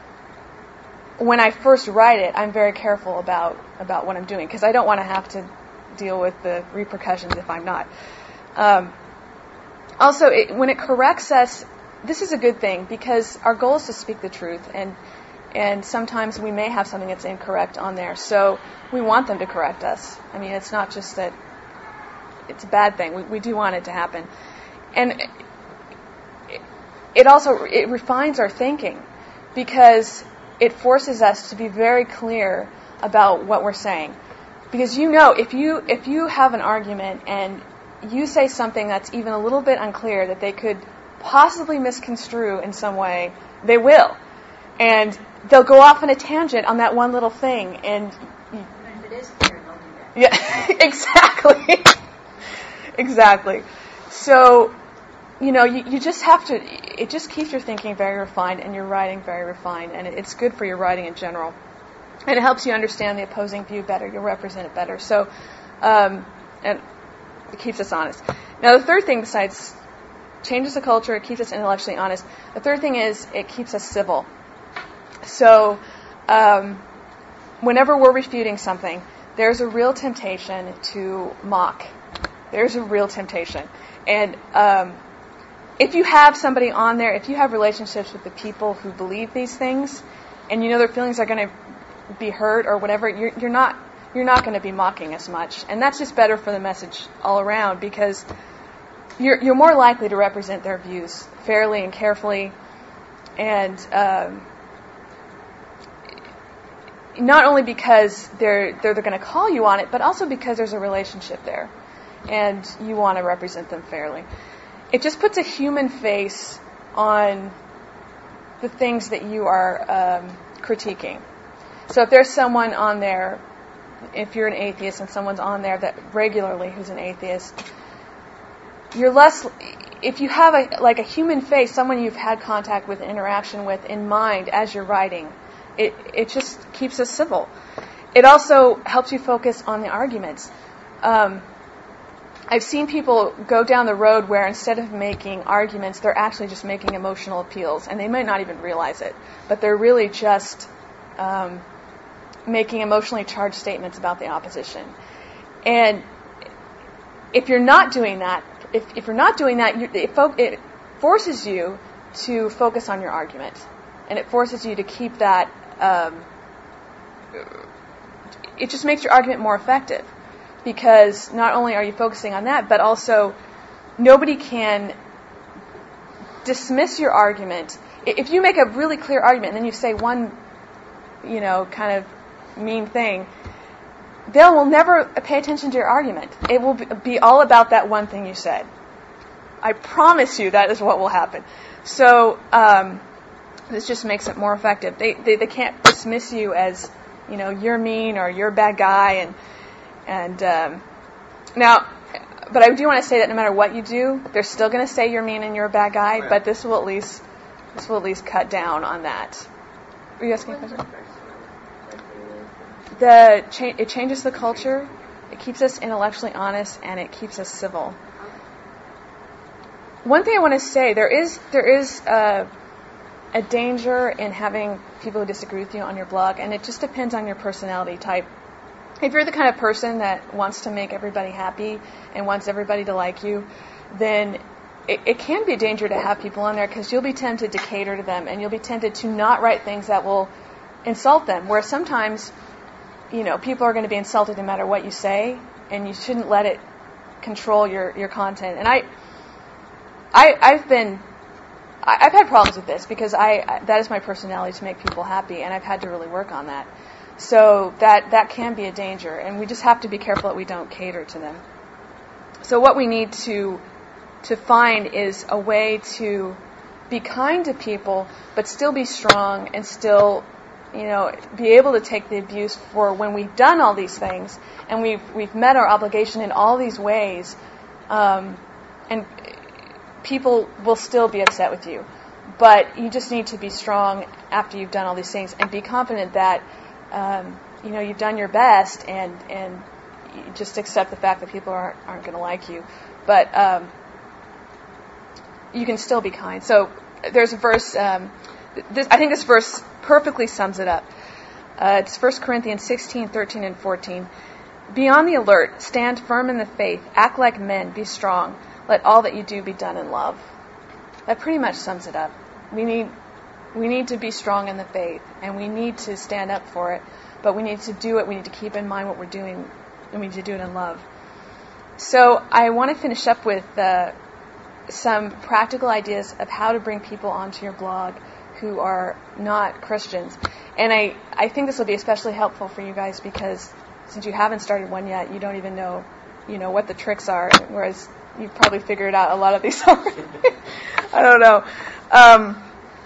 when I first write it, I'm very careful about, about what I'm doing, because I don't want to have to deal with the repercussions if I'm not. Um, also, it, when it corrects us, this is a good thing, because our goal is to speak the truth, and and sometimes we may have something that's incorrect on there, so we want them to correct us. I mean, it's not just that it's a bad thing. We, we do want it to happen. And it, it also, it refines our thinking. because it forces us to be very clear about what we're saying. Because you know, if you if you have an argument and you say something that's even a little bit unclear that they could possibly misconstrue in some way, they will. And they'll go off on a tangent on that one little thing. And, and if it is clear, they'll do that. Yeah, exactly. Exactly. So, you know, you, you just have to, it just keeps your thinking very refined and your writing very refined. And it's good for your writing in general. And it helps you understand the opposing view better. You'll represent it better. So, um, and it keeps us honest. Now, the third thing besides changes the culture, it keeps us intellectually honest. The third thing is it keeps us civil. So, um, whenever we're refuting something, there's a real temptation to mock. There's a real temptation. And um, if you have somebody on there, if you have relationships with the people who believe these things, and you know their feelings are going to be hurt or whatever, you're, you're not you're not going to be mocking as much. And that's just better for the message all around, because you're you're more likely to represent their views fairly and carefully, and um, not only because they're they're, they're going to call you on it, but also because there's a relationship there, and you want to represent them fairly. It just puts a human face on the things that you are um, critiquing. So if there's someone on there, if you're an atheist and someone's on there that regularly who's an atheist, you're less, if you have a like a human face, someone you've had contact with, interaction with in mind as you're writing, it it just keeps us civil. It also helps you focus on the arguments. Um, I've seen people go down the road where instead of making arguments, they're actually just making emotional appeals, and they might not even realize it, but they're really just um, making emotionally charged statements about the opposition. And if you're not doing that, if, if you're not doing that, you, it, fo- it forces you to focus on your argument, and it forces you to keep that. Um, it just makes your argument more effective, because not only are you focusing on that, but also nobody can dismiss your argument. If you make a really clear argument and then you say one, you know, kind of mean thing, they will never pay attention to your argument. It will be all about that one thing you said. I promise you that is what will happen. So um, this just makes it more effective. They, they they can't dismiss you as, you know, you're mean or you're a bad guy. And and um, now, but I do want to say that no matter what you do, they're still going to say you're mean and you're a bad guy. But this will at least this will at least cut down on that. Were you asking a question? The cha- it changes the culture. It keeps us intellectually honest, and it keeps us civil. One thing I want to say, there is there is a, a danger in having people who disagree with you on your blog, and it just depends on your personality type. If you're the kind of person that wants to make everybody happy and wants everybody to like you, then it, it can be a danger to have people on there, because you'll be tempted to cater to them, and you'll be tempted to not write things that will insult them, where sometimes, you know, people are going to be insulted no matter what you say, and you shouldn't let it control your, your content. And I, I, I've been, I, I've had problems with this, because I, I, that is my personality, to make people happy, and I've had to really work on that. So that, that can be a danger, and we just have to be careful that we don't cater to them. So what we need to, to find is a way to be kind to people, but still be strong and still, you know, be able to take the abuse for when we've done all these things and we've we've met our obligation in all these ways, um, and people will still be upset with you. But you just need to be strong after you've done all these things, and be confident that um, you know you've done your best, and and you just accept the fact that people aren't aren't going to like you. But um, you can still be kind. So there's a verse. Um, this, I think this verse perfectly sums it up. Uh, it's First Corinthians sixteen, thirteen, and fourteen. Be on the alert, stand firm in the faith, act like men, be strong. Let all that you do be done in love. That pretty much sums it up. We need we need to be strong in the faith, and we need to stand up for it, but we need to do it, we need to keep in mind what we're doing, and we need to do it in love. So I want to finish up with uh, some practical ideas of how to bring people onto your blog who are not Christians. And I, I think this will be especially helpful for you guys because since you haven't started one yet, you don't even know, you know, what the tricks are, whereas you've probably figured out a lot of these already. I don't know. Um,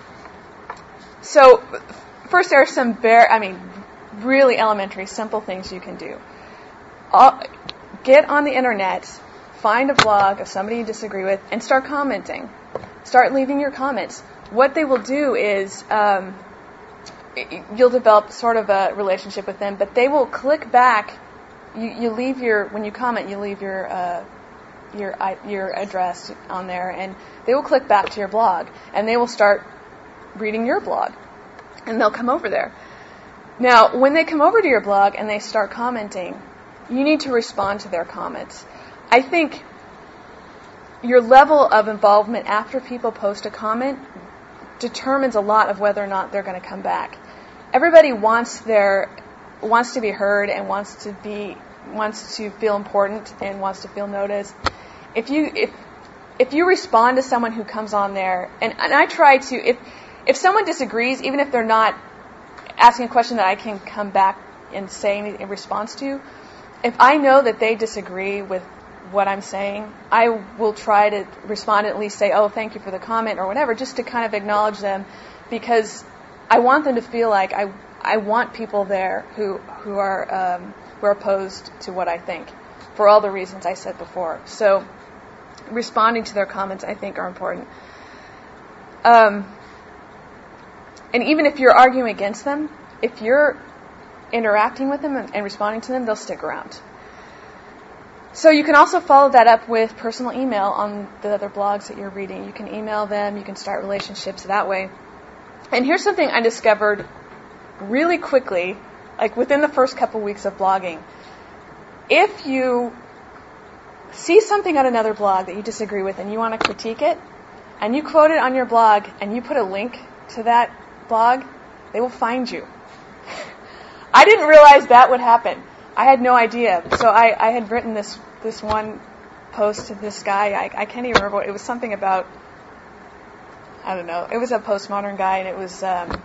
so first there are some bare, I mean, really elementary, simple things you can do. All, get on the internet, find a blog of somebody you disagree with, and start commenting. Start leaving your comments. What they will do is um, you'll develop sort of a relationship with them, but they will click back. You, you leave your when you comment, you leave your uh, your your address on there, and they will click back to your blog, and they will start reading your blog, and they'll come over there. Now, when they come over to your blog and they start commenting, you need to respond to their comments. I think your level of involvement after people post a comment determines a lot of whether or not they're going to come back. Everybody wants their wants to be heard and wants to be wants to feel important and wants to feel noticed. If you if if you respond to someone who comes on there, and, and I try to if if someone disagrees, even if they're not asking a question that I can come back and say in response to, if I know that they disagree with what I'm saying, I will try to respond and at least say, oh, thank you for the comment or whatever, just to kind of acknowledge them, because I want them to feel like I I want people there who who are um, who are opposed to what I think, for all the reasons I said before. So responding to their comments, I think, are important. Um, and even if you're arguing against them, if you're interacting with them and, and responding to them, they'll stick around. So you can also follow that up with personal email on the other blogs that you're reading. You can email them. You can start relationships that way. And here's something I discovered really quickly, like within the first couple weeks of blogging. If you see something on another blog that you disagree with and you want to critique it, and you quote it on your blog and you put a link to that blog, they will find you. I didn't realize that would happen. I had no idea. So I, I had written this this one post to this guy. I, I can't even remember what it was. Something about, I don't know. It was a postmodern guy, and it was. Um, do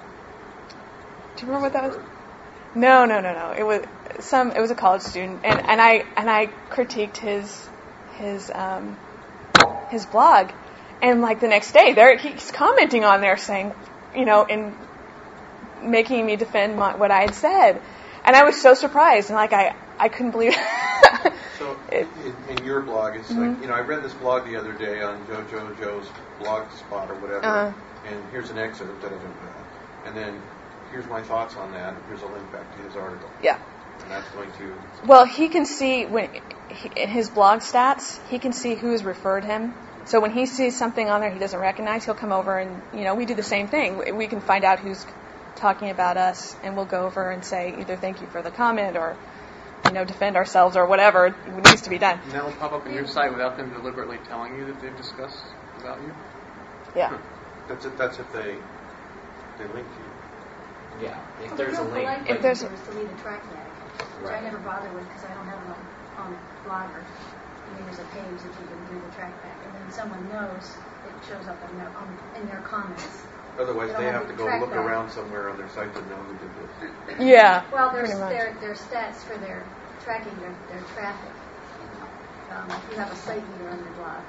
you remember what that was? No, no, no, no. It was some. It was a college student, and, and I and I critiqued his his um, his blog, and like the next day, there he's commenting on there saying, you know, in making me defend my, what I had said. And I was so surprised, and like I, I couldn't believe it. So in, in your blog, it's mm-hmm. like, you know, I read this blog the other day on JoJo Joe's blog spot or whatever, uh-huh. and here's an excerpt, da, da, da, da, and then here's my thoughts on that, and here's a link back to his article. Yeah. And that's going to... Well, he can see, when he, in his blog stats, he can see who's referred him. So when he sees something on there he doesn't recognize, he'll come over and, you know, we do the same thing. We can find out who's talking about us, and we'll go over and say either thank you for the comment or, you know, defend ourselves or whatever needs to be done. And that will pop up on your site without them deliberately telling you that they've discussed about you? Yeah. That's if, that's if they they link to you. Yeah, if there's a link. Like if there's a, to leave a track tag, which I never bother with because I don't have it on, on Blogger. I mean, there's a page that you can do the track back, and then someone knows it shows up in their, on, in their comments. Otherwise, they, they have to go look back around somewhere on their site to know who did this. Yeah. Well, there's their their stats for their tracking their, their traffic. Um, if you have a site leader on your blog.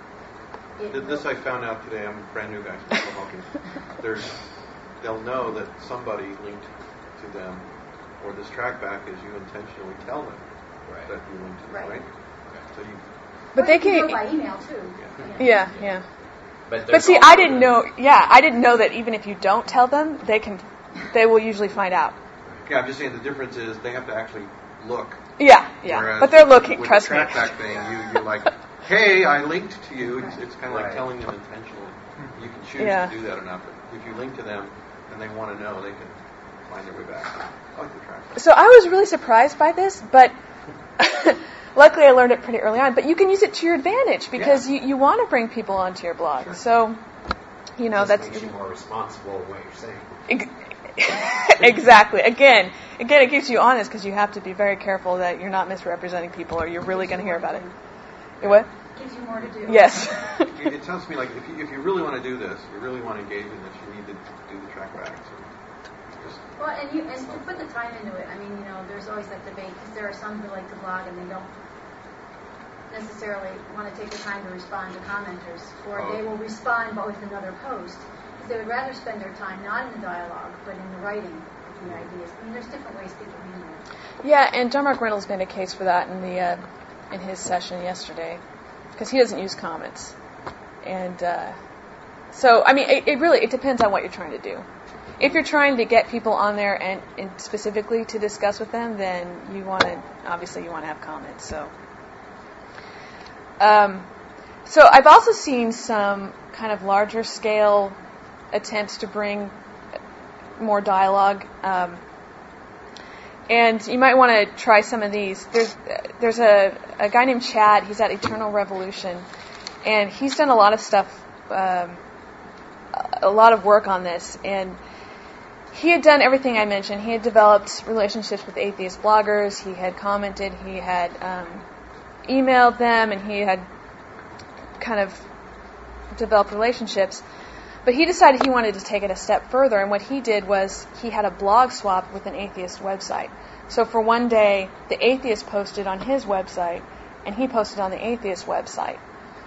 It this I found out today. I'm a brand new guy from Milwaukee. There's, they'll know that somebody linked to them, or this trackback is you intentionally tell them right. that you linked to them, right? right? So you. But well, they you can go by email too. Yeah. Yeah. yeah. yeah. But, but see, I didn't know. Yeah, I didn't know that even if you don't tell them, they can, they will usually find out. Yeah, I'm just saying the difference is they have to actually look. Yeah, yeah. Whereas but they're looking. With trust the trackback me. thing, you you're like, hey, I linked to you. It's, it's kind of right. like telling them intentionally. You can choose yeah. to do that or not. But if you link to them and they want to know, they can find their way back. I like the trackback. So I was really surprised by this, but. Luckily, I learned it pretty early on, but you can use it to your advantage because yeah. you, you want to bring people onto your blog. Sure. So, you know, this that's makes you more responsible of what you're saying. Exactly. Again, again, it keeps you honest because you have to be very careful that you're not misrepresenting people or you're really going to hear about it. You what? gives you more to do. Yes. It, it sounds to me like if you, if you really want to do this, you really want to engage in this, you need to do the track backs. And just Well, and you and to put the time into it. I mean, you know, there's always that debate because there are some who like to blog and they don't necessarily want to take the time to respond to commenters, or Oh. they will respond but with another post because they would rather spend their time not in the dialogue but in the writing of the ideas. I mean, there's different ways people handle it. Yeah, and John Mark Reynolds made a case for that in the uh, in his session yesterday, because he doesn't use comments, and uh, so I mean, it, it really it depends on what you're trying to do. If you're trying to get people on there and, and specifically to discuss with them, then you want to obviously you want to have comments. So, um, so I've also seen some kind of larger scale attempts to bring more dialogue. Um, And you might want to try some of these. There's there's a, a guy named Chad. He's at Eternal Revolution, and he's done a lot of stuff, um, a lot of work on this. And he had done everything I mentioned. He had developed relationships with atheist bloggers. He had commented. He had um, emailed them, and he had kind of developed relationships. But he decided he wanted to take it a step further, and what he did was he had a blog swap with an atheist website. So for one day, the atheist posted on his website, and he posted on the atheist website.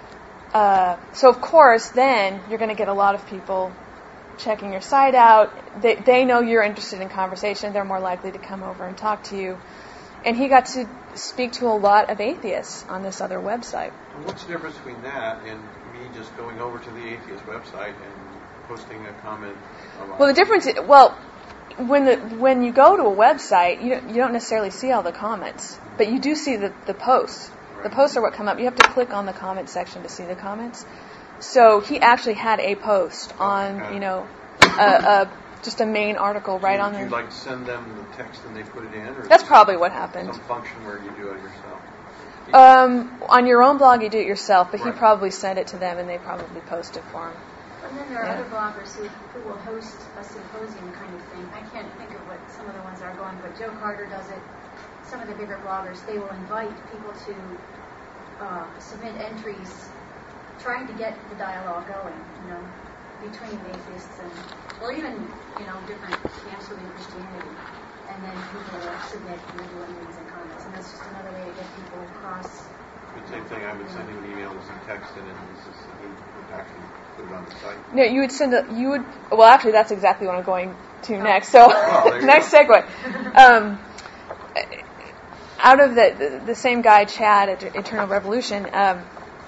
Uh, so of course, then you're going to get a lot of people checking your site out. They, they know you're interested in conversation. They're more likely to come over and talk to you. And he got to speak to a lot of atheists on this other website. And what's the difference between that and me just going over to the atheist website and posting a comment about Well, the difference is, well, when the when you go to a website, you you don't necessarily see all the comments, but you do see the, the posts. Right. The posts are what come up. You have to click on the comment section to see the comments. So he actually had a post on, Okay. you know, a, a just a main article right So on would there. you like send them the text and they put it in? Or That's is probably it what happened. Some function where you do it yourself. Um, on your own blog, you do it yourself, but he Right. probably sent it to them, and they probably posted for him. And then there are Yeah. other bloggers who, who will host a symposium kind of thing. I can't think of what some of the ones are going, but Joe Carter does it. Some of the bigger bloggers, they will invite people to uh, submit entries trying to get the dialogue going, you know, between atheists and, or even, you know, different camps within Christianity. And then people will submit and do readings and comments. And that's just another way to get people across. The same thing, I would send him an email with some text in it, and it's just, he would actually put it on the site. No, you would send a, you would, well, actually, that's exactly what I'm going to next. So, Oh, there you next segue. Um, out of the, the, the same guy, Chad, at Eternal Revolution, um,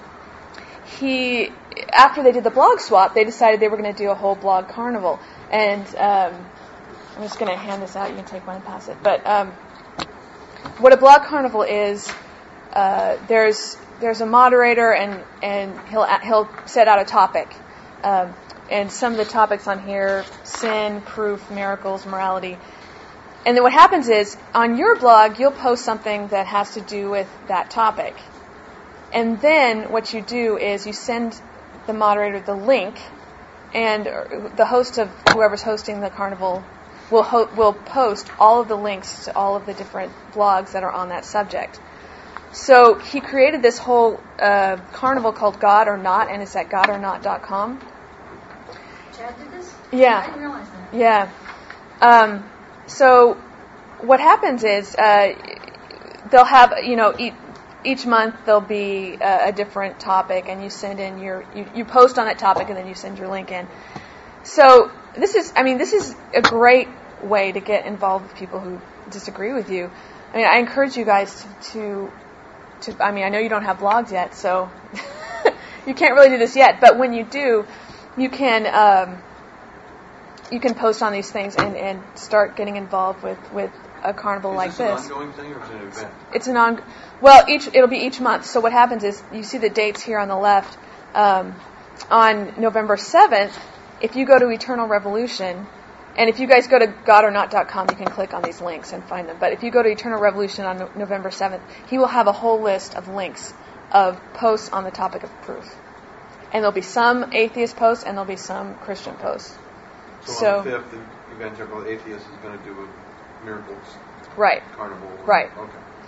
he, after they did the blog swap, they decided they were going to do a whole blog carnival. And um, I'm just going to hand this out. You can take one and pass it. But um, what a blog carnival is, uh, there's there's a moderator, and, and he'll he'll set out a topic. Um, and some of the topics on here: sin, proof, miracles, morality. And then what happens is, on your blog, you'll post something that has to do with that topic. And then what you do is you send the moderator the link, and the host of whoever's hosting the carnival will ho- will post all of the links to all of the different blogs that are on that subject. So he created this whole uh, carnival called God or Not, and it's at god or not dot com. Chad did this? Yeah. I didn't realize that. Yeah. Um, so what happens is uh, they'll have, you know, each, each month there'll be a, a different topic, and you send in your, you, you post on that topic, and then you send your link in. So this is, I mean, this is a great way to get involved with people who disagree with you. I mean, I encourage you guys to, to, to I mean, I know you don't have blogs yet, so you can't really do this yet, but when you do, you can, um, you can post on these things and, and start getting involved with, with a carnival Is like this this. an ongoing thing or is it an event? It's an on. Well, each it'll be each month. So what happens is you see the dates here on the left. Um, on November seventh, if you go to Eternal Revolution, and if you guys go to god or not dot com, you can click on these links and find them. But if you go to Eternal Revolution on no- November seventh, he will have a whole list of links of posts on the topic of proof. And there'll be some atheist posts and there'll be some Christian posts. So, So- on the fifth, the evangelical atheist is going to do a miracles Right. carnival. Right. Okay.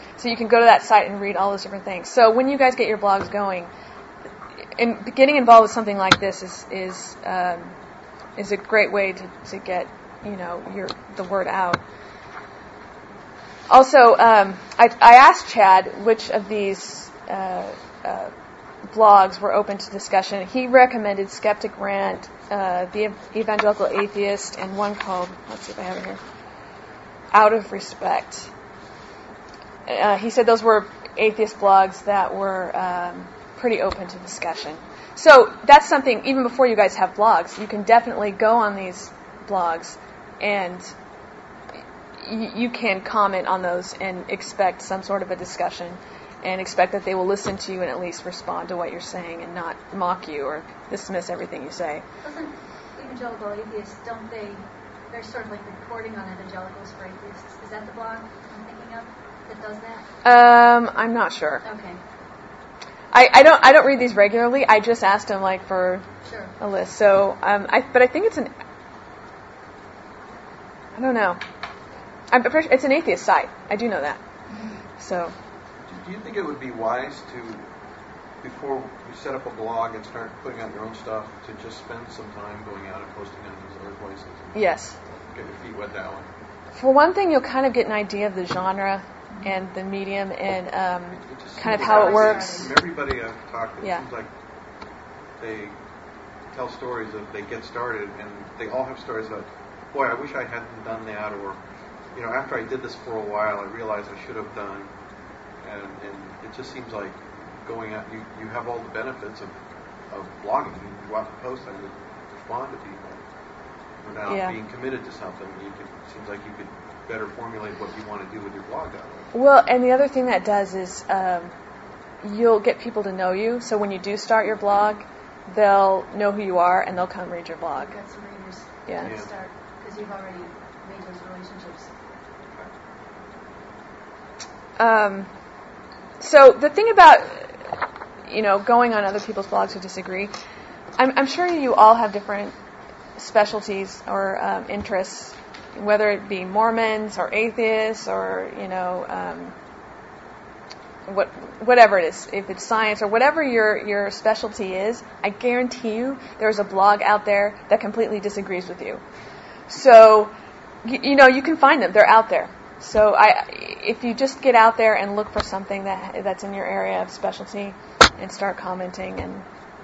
So you can go to that site and read all those different things. So when you guys get your blogs going, and getting involved with something like this is is um, is a great way to, to get you know your the word out. Also, um, I, I asked Chad which of these uh, uh, blogs were open to discussion. He recommended Skeptic Rant, uh, The Evangelical Atheist, and one called, let's see if I have it here, Out of Respect. Uh, he said those were atheist blogs that were um, pretty open to discussion. So that's something, even before you guys have blogs, you can definitely go on these blogs and y- you can comment on those and expect some sort of a discussion and expect that they will listen to you and at least respond to what you're saying and not mock you or dismiss everything you say. Doesn't Evangelical Atheists, don't they, they're sort of like reporting on evangelicals for atheists. Is that the blog I'm thinking of that does that? Um, I'm not sure. Okay. I, I don't I don't read these regularly. I just asked him like for Sure. a list. So um, I but I think it's an I don't know. I'm pretty, it's an atheist site. I do know that. So Do you think it would be wise to, before you set up a blog and start putting out your own stuff, to just spend some time going out and posting on these other places? And yes. Get your feet wet that way. For one thing, you'll kind of get an idea of the genre and the medium and um, It just kind of seems how like it works. From everybody I've talked to, it Yeah. seems like they tell stories of they get started, and they all have stories about, boy, I wish I hadn't done that, or, you know, after I did this for a while, I realized I should have done, and, and it just seems like going out, you, you have all the benefits of, of blogging. You can go out and post and respond to people without Yeah. being committed to something. You could, it seems like you could better formulate what you want to do with your blog that way. Well, and the other thing that does is um, you'll get people to know you. So when you do start your blog, they'll know who you are and they'll come read your blog. You've got some readers Yeah. to Yeah. start because you've already made those relationships. Um, so the thing about, you know, going on other people's blogs who disagree, I'm, I'm sure you all have different specialties or um, interests, whether it be Mormons or atheists or, you know, um, what whatever it is, if it's science or whatever your, your specialty is, I guarantee you there's a blog out there that completely disagrees with you. So, you, you know, you can find them. They're out there. So I, if you just get out there and look for something that that's in your area of specialty and start commenting, and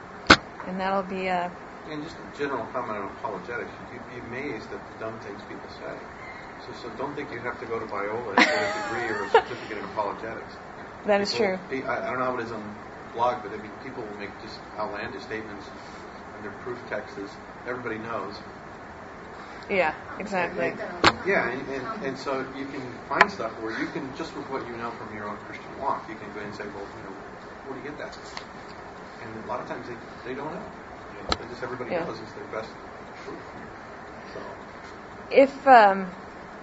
and that'll be a... And just a general comment on apologetics, you'd be amazed at the dumb things people say. So, so don't think you have to go to Biola to get a degree or a certificate in apologetics. That is People- true. pe- I, I don't know how it is on the blog, but I mean, people will make just outlandish statements, and their proof text is everybody knows. Yeah, exactly. Yeah, and, and, and so you can find stuff where you can, just with what you know from your own Christian walk, you can go and say, well, you know, where do you get that stuff? And a lot of times they, they don't know. You know, they just everybody Yeah. knows it's their best truth. So If um,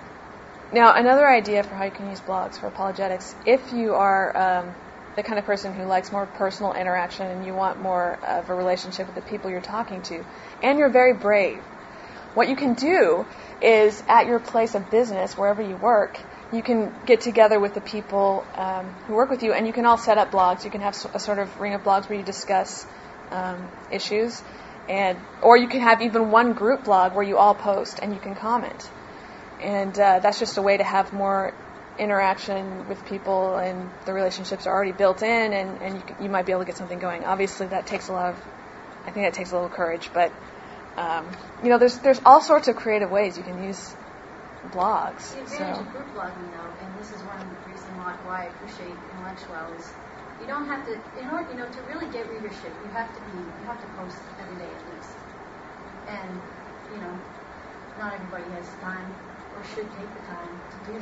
now another idea for how you can use blogs for apologetics, if you are um, the kind of person who likes more personal interaction and you want more of a relationship with the people you're talking to, and you're very brave, what you can do is at your place of business, wherever you work, you can get together with the people um, who work with you, and you can all set up blogs. You can have a sort of ring of blogs where you discuss um, issues, and or you can have even one group blog where you all post and you can comment. And uh, that's just a way to have more interaction with people, and the relationships are already built in, and, and you, can, you might be able to get something going. Obviously, that takes a lot of, I think that takes a little courage, but um, you know, there's there's all sorts of creative ways you can use blogs. The advantage So of group blogging, though, and this is one reason why, why I appreciate Intellectual, is you don't have to, in order, you know, to really get readership, you have to be, you have to post every day at least. And, you know, not everybody has time or should take the time to do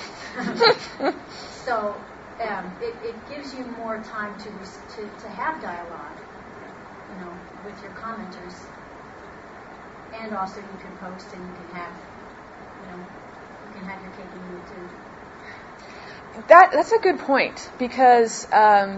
that. So um, it, it gives you more time to, res- to to have dialogue, you know, with your commenters. And also you can post and you can have, you know, you can have your cake and eat it too. that that's a good point, because um,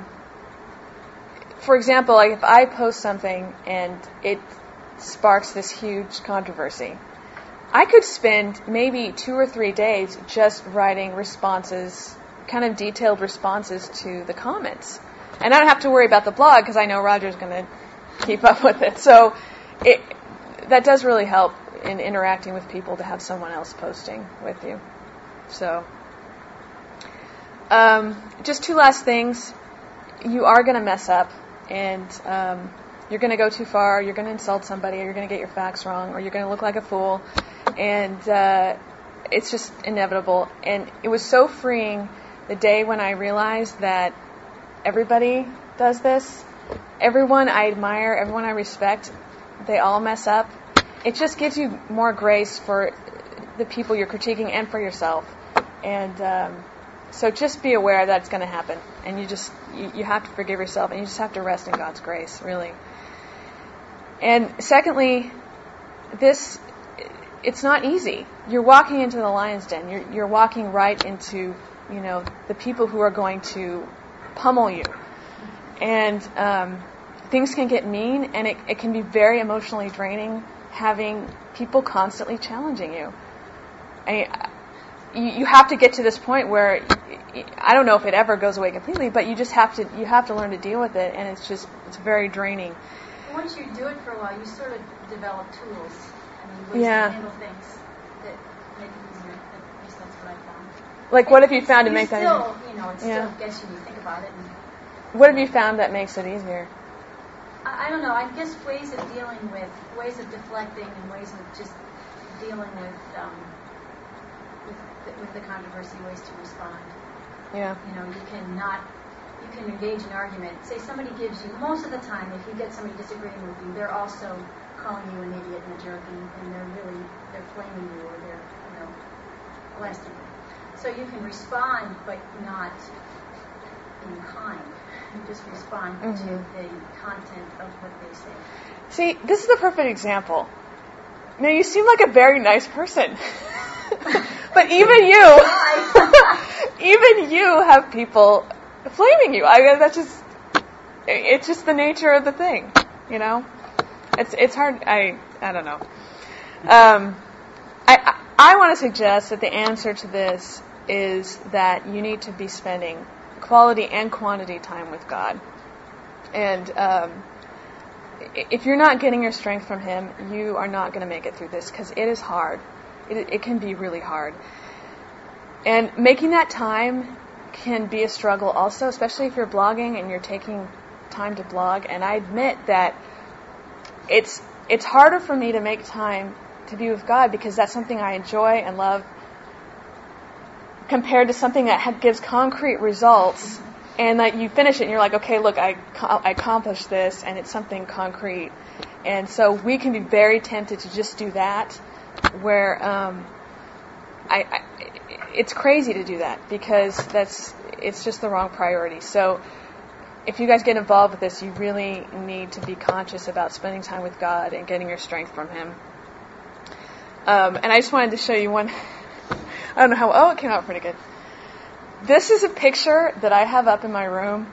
for example, like if I post something and it sparks this huge controversy, I could spend maybe two or three days just writing responses kind of detailed responses to the comments. And I don't have to worry about the blog because I know Roger's going to keep up with it. So it that does really help in interacting with people to have someone else posting with you. So um, just two last things. You are going to mess up, and um, you're going to go too far. You're going to insult somebody, or you're going to get your facts wrong, or you're going to look like a fool. And uh, it's just inevitable. And it was so freeing the day when I realized that everybody does this. Everyone I admire, everyone I respect, they all mess up. It just gives you more grace for the people you're critiquing and for yourself. And um, so just be aware that's going to happen. And you just, you, you have to forgive yourself, and you just have to rest in God's grace, really. And secondly, this, it's not easy. You're walking into the lion's den. You're, you're walking right into, you know, the people who are going to pummel you. And um, things can get mean, and it, it can be very emotionally draining having people constantly challenging you. I, you. You have to get to this point where, I don't know if it ever goes away completely, but you just have to, you have to learn to deal with it, and it's just, it's very draining. Once you do it for a while, you sort of develop tools. I mean, ways Yeah. to handle things that make it easier. At least that's what I found. Like, what have you found to You make that still, easier? you know, it Yeah. still gets you to think about it. And, What have you found that makes it easier? I, I don't know. I guess ways of dealing with, ways of deflecting, and ways of just dealing with, um, with, the, with the controversy, ways to respond. Yeah. You know, you can not, you can engage in argument. Say somebody gives you, most of the time, if you get somebody disagreeing with you, they're also calling you an idiot and a jerk, and, and they're really, they're flaming you, or they're, you know, blasting you. So you can respond, but not in kind. You just respond Mm-hmm. to the content of what they say. See, this is the perfect example. Now, you seem like a very nice person. But even you, even you have people flaming you. I mean, that's just, it's just the nature of the thing, you know? It's it's hard, I I don't know. Um, I, I, I want to suggest that the answer to this is that you need to be spending quality and quantity time with God. And um, if you're not getting your strength from Him, you are not going to make it through this, because it is hard. It, it can be really hard. And making that time can be a struggle also, especially if you're blogging and you're taking time to blog. And I admit that it's it's harder for me to make time to be with God, because that's something I enjoy and love, compared to something that ha- gives concrete results, and that you finish it and you're like, okay, look, I, I accomplished this, and it's something concrete. And so we can be very tempted to just do that, where um, I, I it's crazy to do that, because that's it's just the wrong priority. So if you guys get involved with this, you really need to be conscious about spending time with God and getting your strength from Him. Um, and I just wanted to show you one. I don't know how. Oh, it came out pretty good. This is a picture that I have up in my room.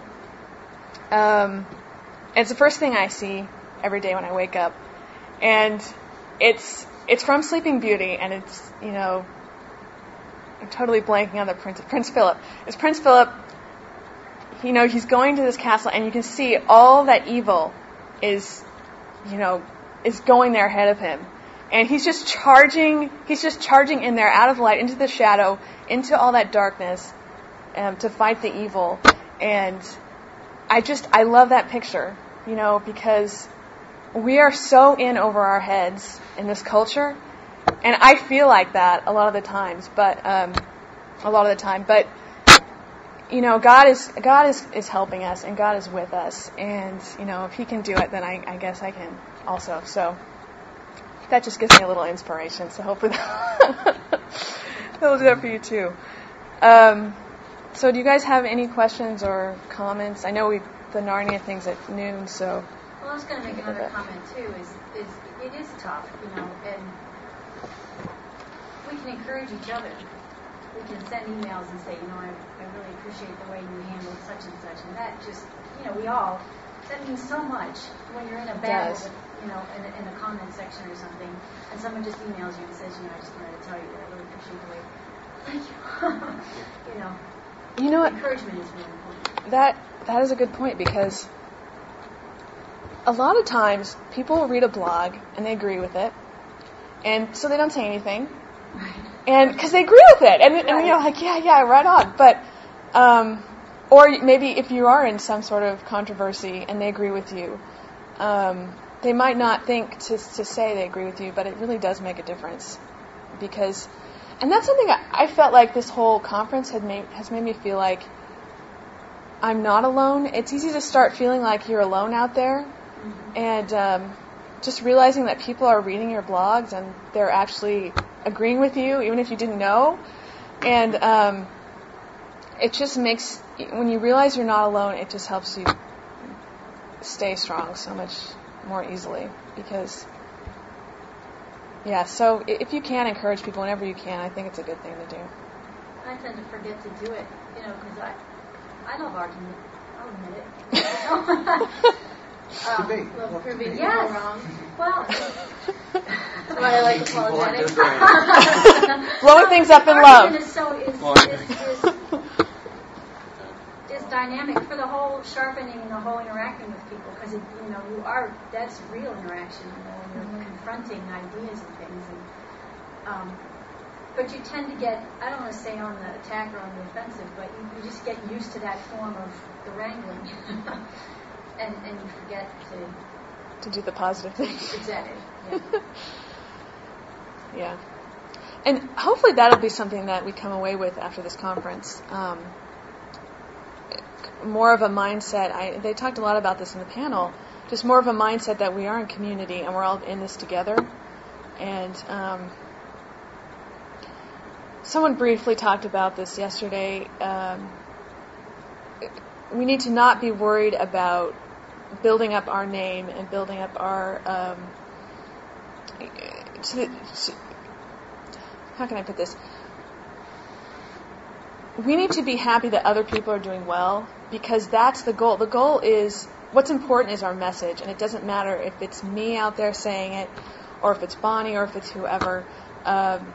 Um, it's the first thing I see every day when I wake up, and it's it's from Sleeping Beauty, and it's, you know, I'm totally blanking on the Prince Prince Philip. It's Prince Philip. You know, he's going to this castle, and you can see all that evil is, you know, is going there ahead of him. And he's just charging, he's just charging in there out of the light, into the shadow, into all that darkness, um, to fight the evil. And I just, I love that picture, you know, because we are so in over our heads in this culture. And I feel like that a lot of the times, but, um, a lot of the time, but, you know, God is God is, is helping us, and God is with us, and, you know, if He can do it, then I, I guess I can also. So that just gives me a little inspiration. So hopefully that'll do that for you too. Um, so do you guys have any questions or comments? I know we the Narnia thing's at noon, so. Well, I was going to make another comment too. Is is it is tough, you know, and we can encourage each other. We can send emails and say, you know, I, I really appreciate the way you handled such and such, and that just, you know, we all, that means so much when you're in a battle, with, you know, in a, in a comment section or something, and someone just emails you and says, you know, I just wanted to tell you that I really appreciate the way, thank you, you know, You know what? Encouragement is really important. That that is a good point, because a lot of times people will read a blog and they agree with it, and so they don't say anything, and because they agree with it, and, and you're like, yeah, yeah, right on. But um, or maybe if you are in some sort of controversy and they agree with you, um, they might not think to to say they agree with you, but it really does make a difference, because, and that's something I, I felt like this whole conference had made has made me feel like I'm not alone. It's easy to start feeling like you're alone out there. And um, just realizing that people are reading your blogs and they're actually agreeing with you, even if you didn't know. And um, it just makes, when you realize you're not alone, it just helps you stay strong so much more easily. Because, yeah, so if you can encourage people whenever you can, I think it's a good thing to do. I tend to forget to do it, you know, because I, I love argument. I'll admit it. Um, Debate. well, proving Debate. yes. Wrong. Well, that's why I like apologetics. Blowing things up in love. Argument is so is, is, is, is dynamic for the whole sharpening and the whole interacting with people, because you know you are that's real interaction. You know, when you're mm-hmm. confronting ideas and things, and um, but you tend to get, I don't want to say on the attack or on the offensive, but you, you just get used to that form of the wrangling. And, and you forget to... To do the positive things. Exactly, yeah. Yeah. And hopefully that'll be something that we come away with after this conference. Um, more of a mindset. I, they talked a lot about this in the panel. Just more of a mindset that we are in community and we're all in this together. And um, someone briefly talked about this yesterday. Um, we need to not be worried about building up our name and building up our um, to, to, how can I put this? We need to be happy that other people are doing well, because that's the goal. The goal is, what's important is our message, and it doesn't matter if it's me out there saying it, or if it's Bonnie, or if it's whoever. Um,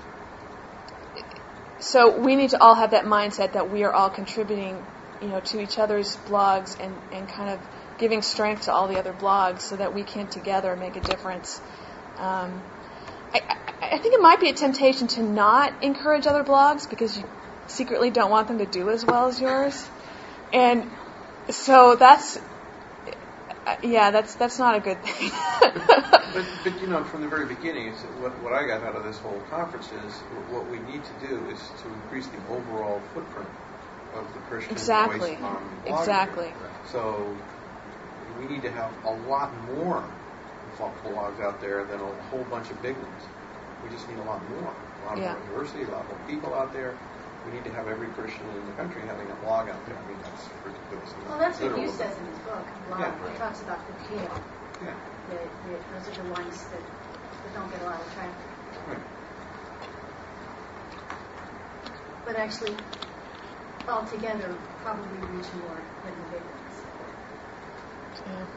so we need to all have that mindset that we are all contributing, you know, to each other's blogs and, and kind of giving strength to all the other blogs so that we can together make a difference. Um, I, I, I think it might be a temptation to not encourage other blogs because you secretly don't want them to do as well as yours. And so that's, yeah, that's that's not a good thing. but, but, you know, from the very beginning, it's, what, what I got out of this whole conference is what we need to do is to increase the overall footprint of the Christian exactly. voice on blogging. Exactly. So we need to have a lot more blogs out there than a whole bunch of big ones. We just need a lot more. A lot yeah. more diversity, a lot more people out there. We need to have every Christian in the country having a blog out there. I mean, that's ridiculous. Well, that's what Hugh says in his book. Blog. Yeah. He talks about the tail. Yeah. The, the, those are the ones that, that don't get a lot of traffic. Right. But actually, altogether, probably reach more than the big ones. Yeah.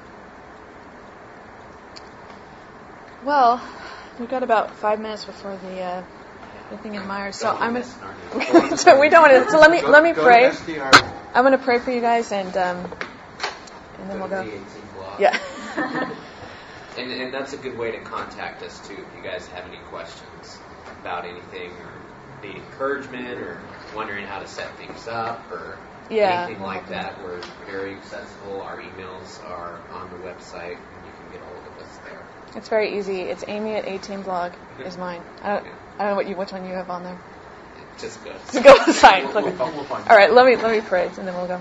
Well, we've got about five minutes before the uh, the thing in Myers, so I'm gonna. So we don't want to. So let me go, let me go pray. To I'm gonna pray for you guys, and um, and then we'll go. Yeah. and and that's a good way to contact us too. If you guys have any questions about anything, or need encouragement, or wondering how to set things up, or yeah. anything like that, we're very accessible. Our emails are on the website, and you can get a hold of us there. It's very easy. It's Amy at eighteen blog is mine. I don't, I don't know what you, which one you have on there. Just go. So go to the site. We'll, we'll, we'll find All right, let me let me pray, and then we'll go.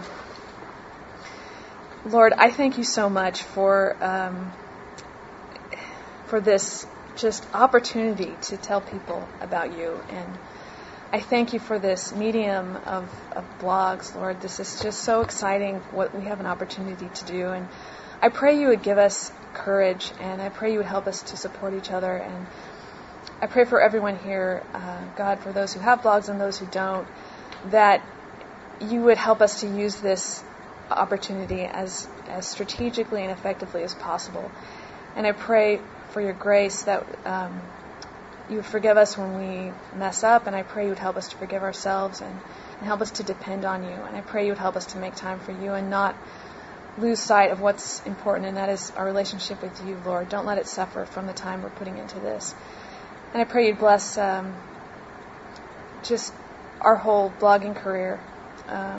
Lord, I thank you so much for um, for this just opportunity to tell people about you, and I thank you for this medium of, of blogs, Lord. This is just so exciting what we have an opportunity to do, and I pray you would give us courage, and I pray you would help us to support each other, and I pray for everyone here, uh, God, for those who have blogs and those who don't, that you would help us to use this opportunity as, as strategically and effectively as possible. And I pray for your grace that um, you would forgive us when we mess up, and I pray you would help us to forgive ourselves, and and help us to depend on you. And I pray you would help us to make time for you and not lose sight of what's important, and that is our relationship with you, Lord. Don't let it suffer from the time we're putting into this. And I pray you'd bless um, just our whole blogging career. Um,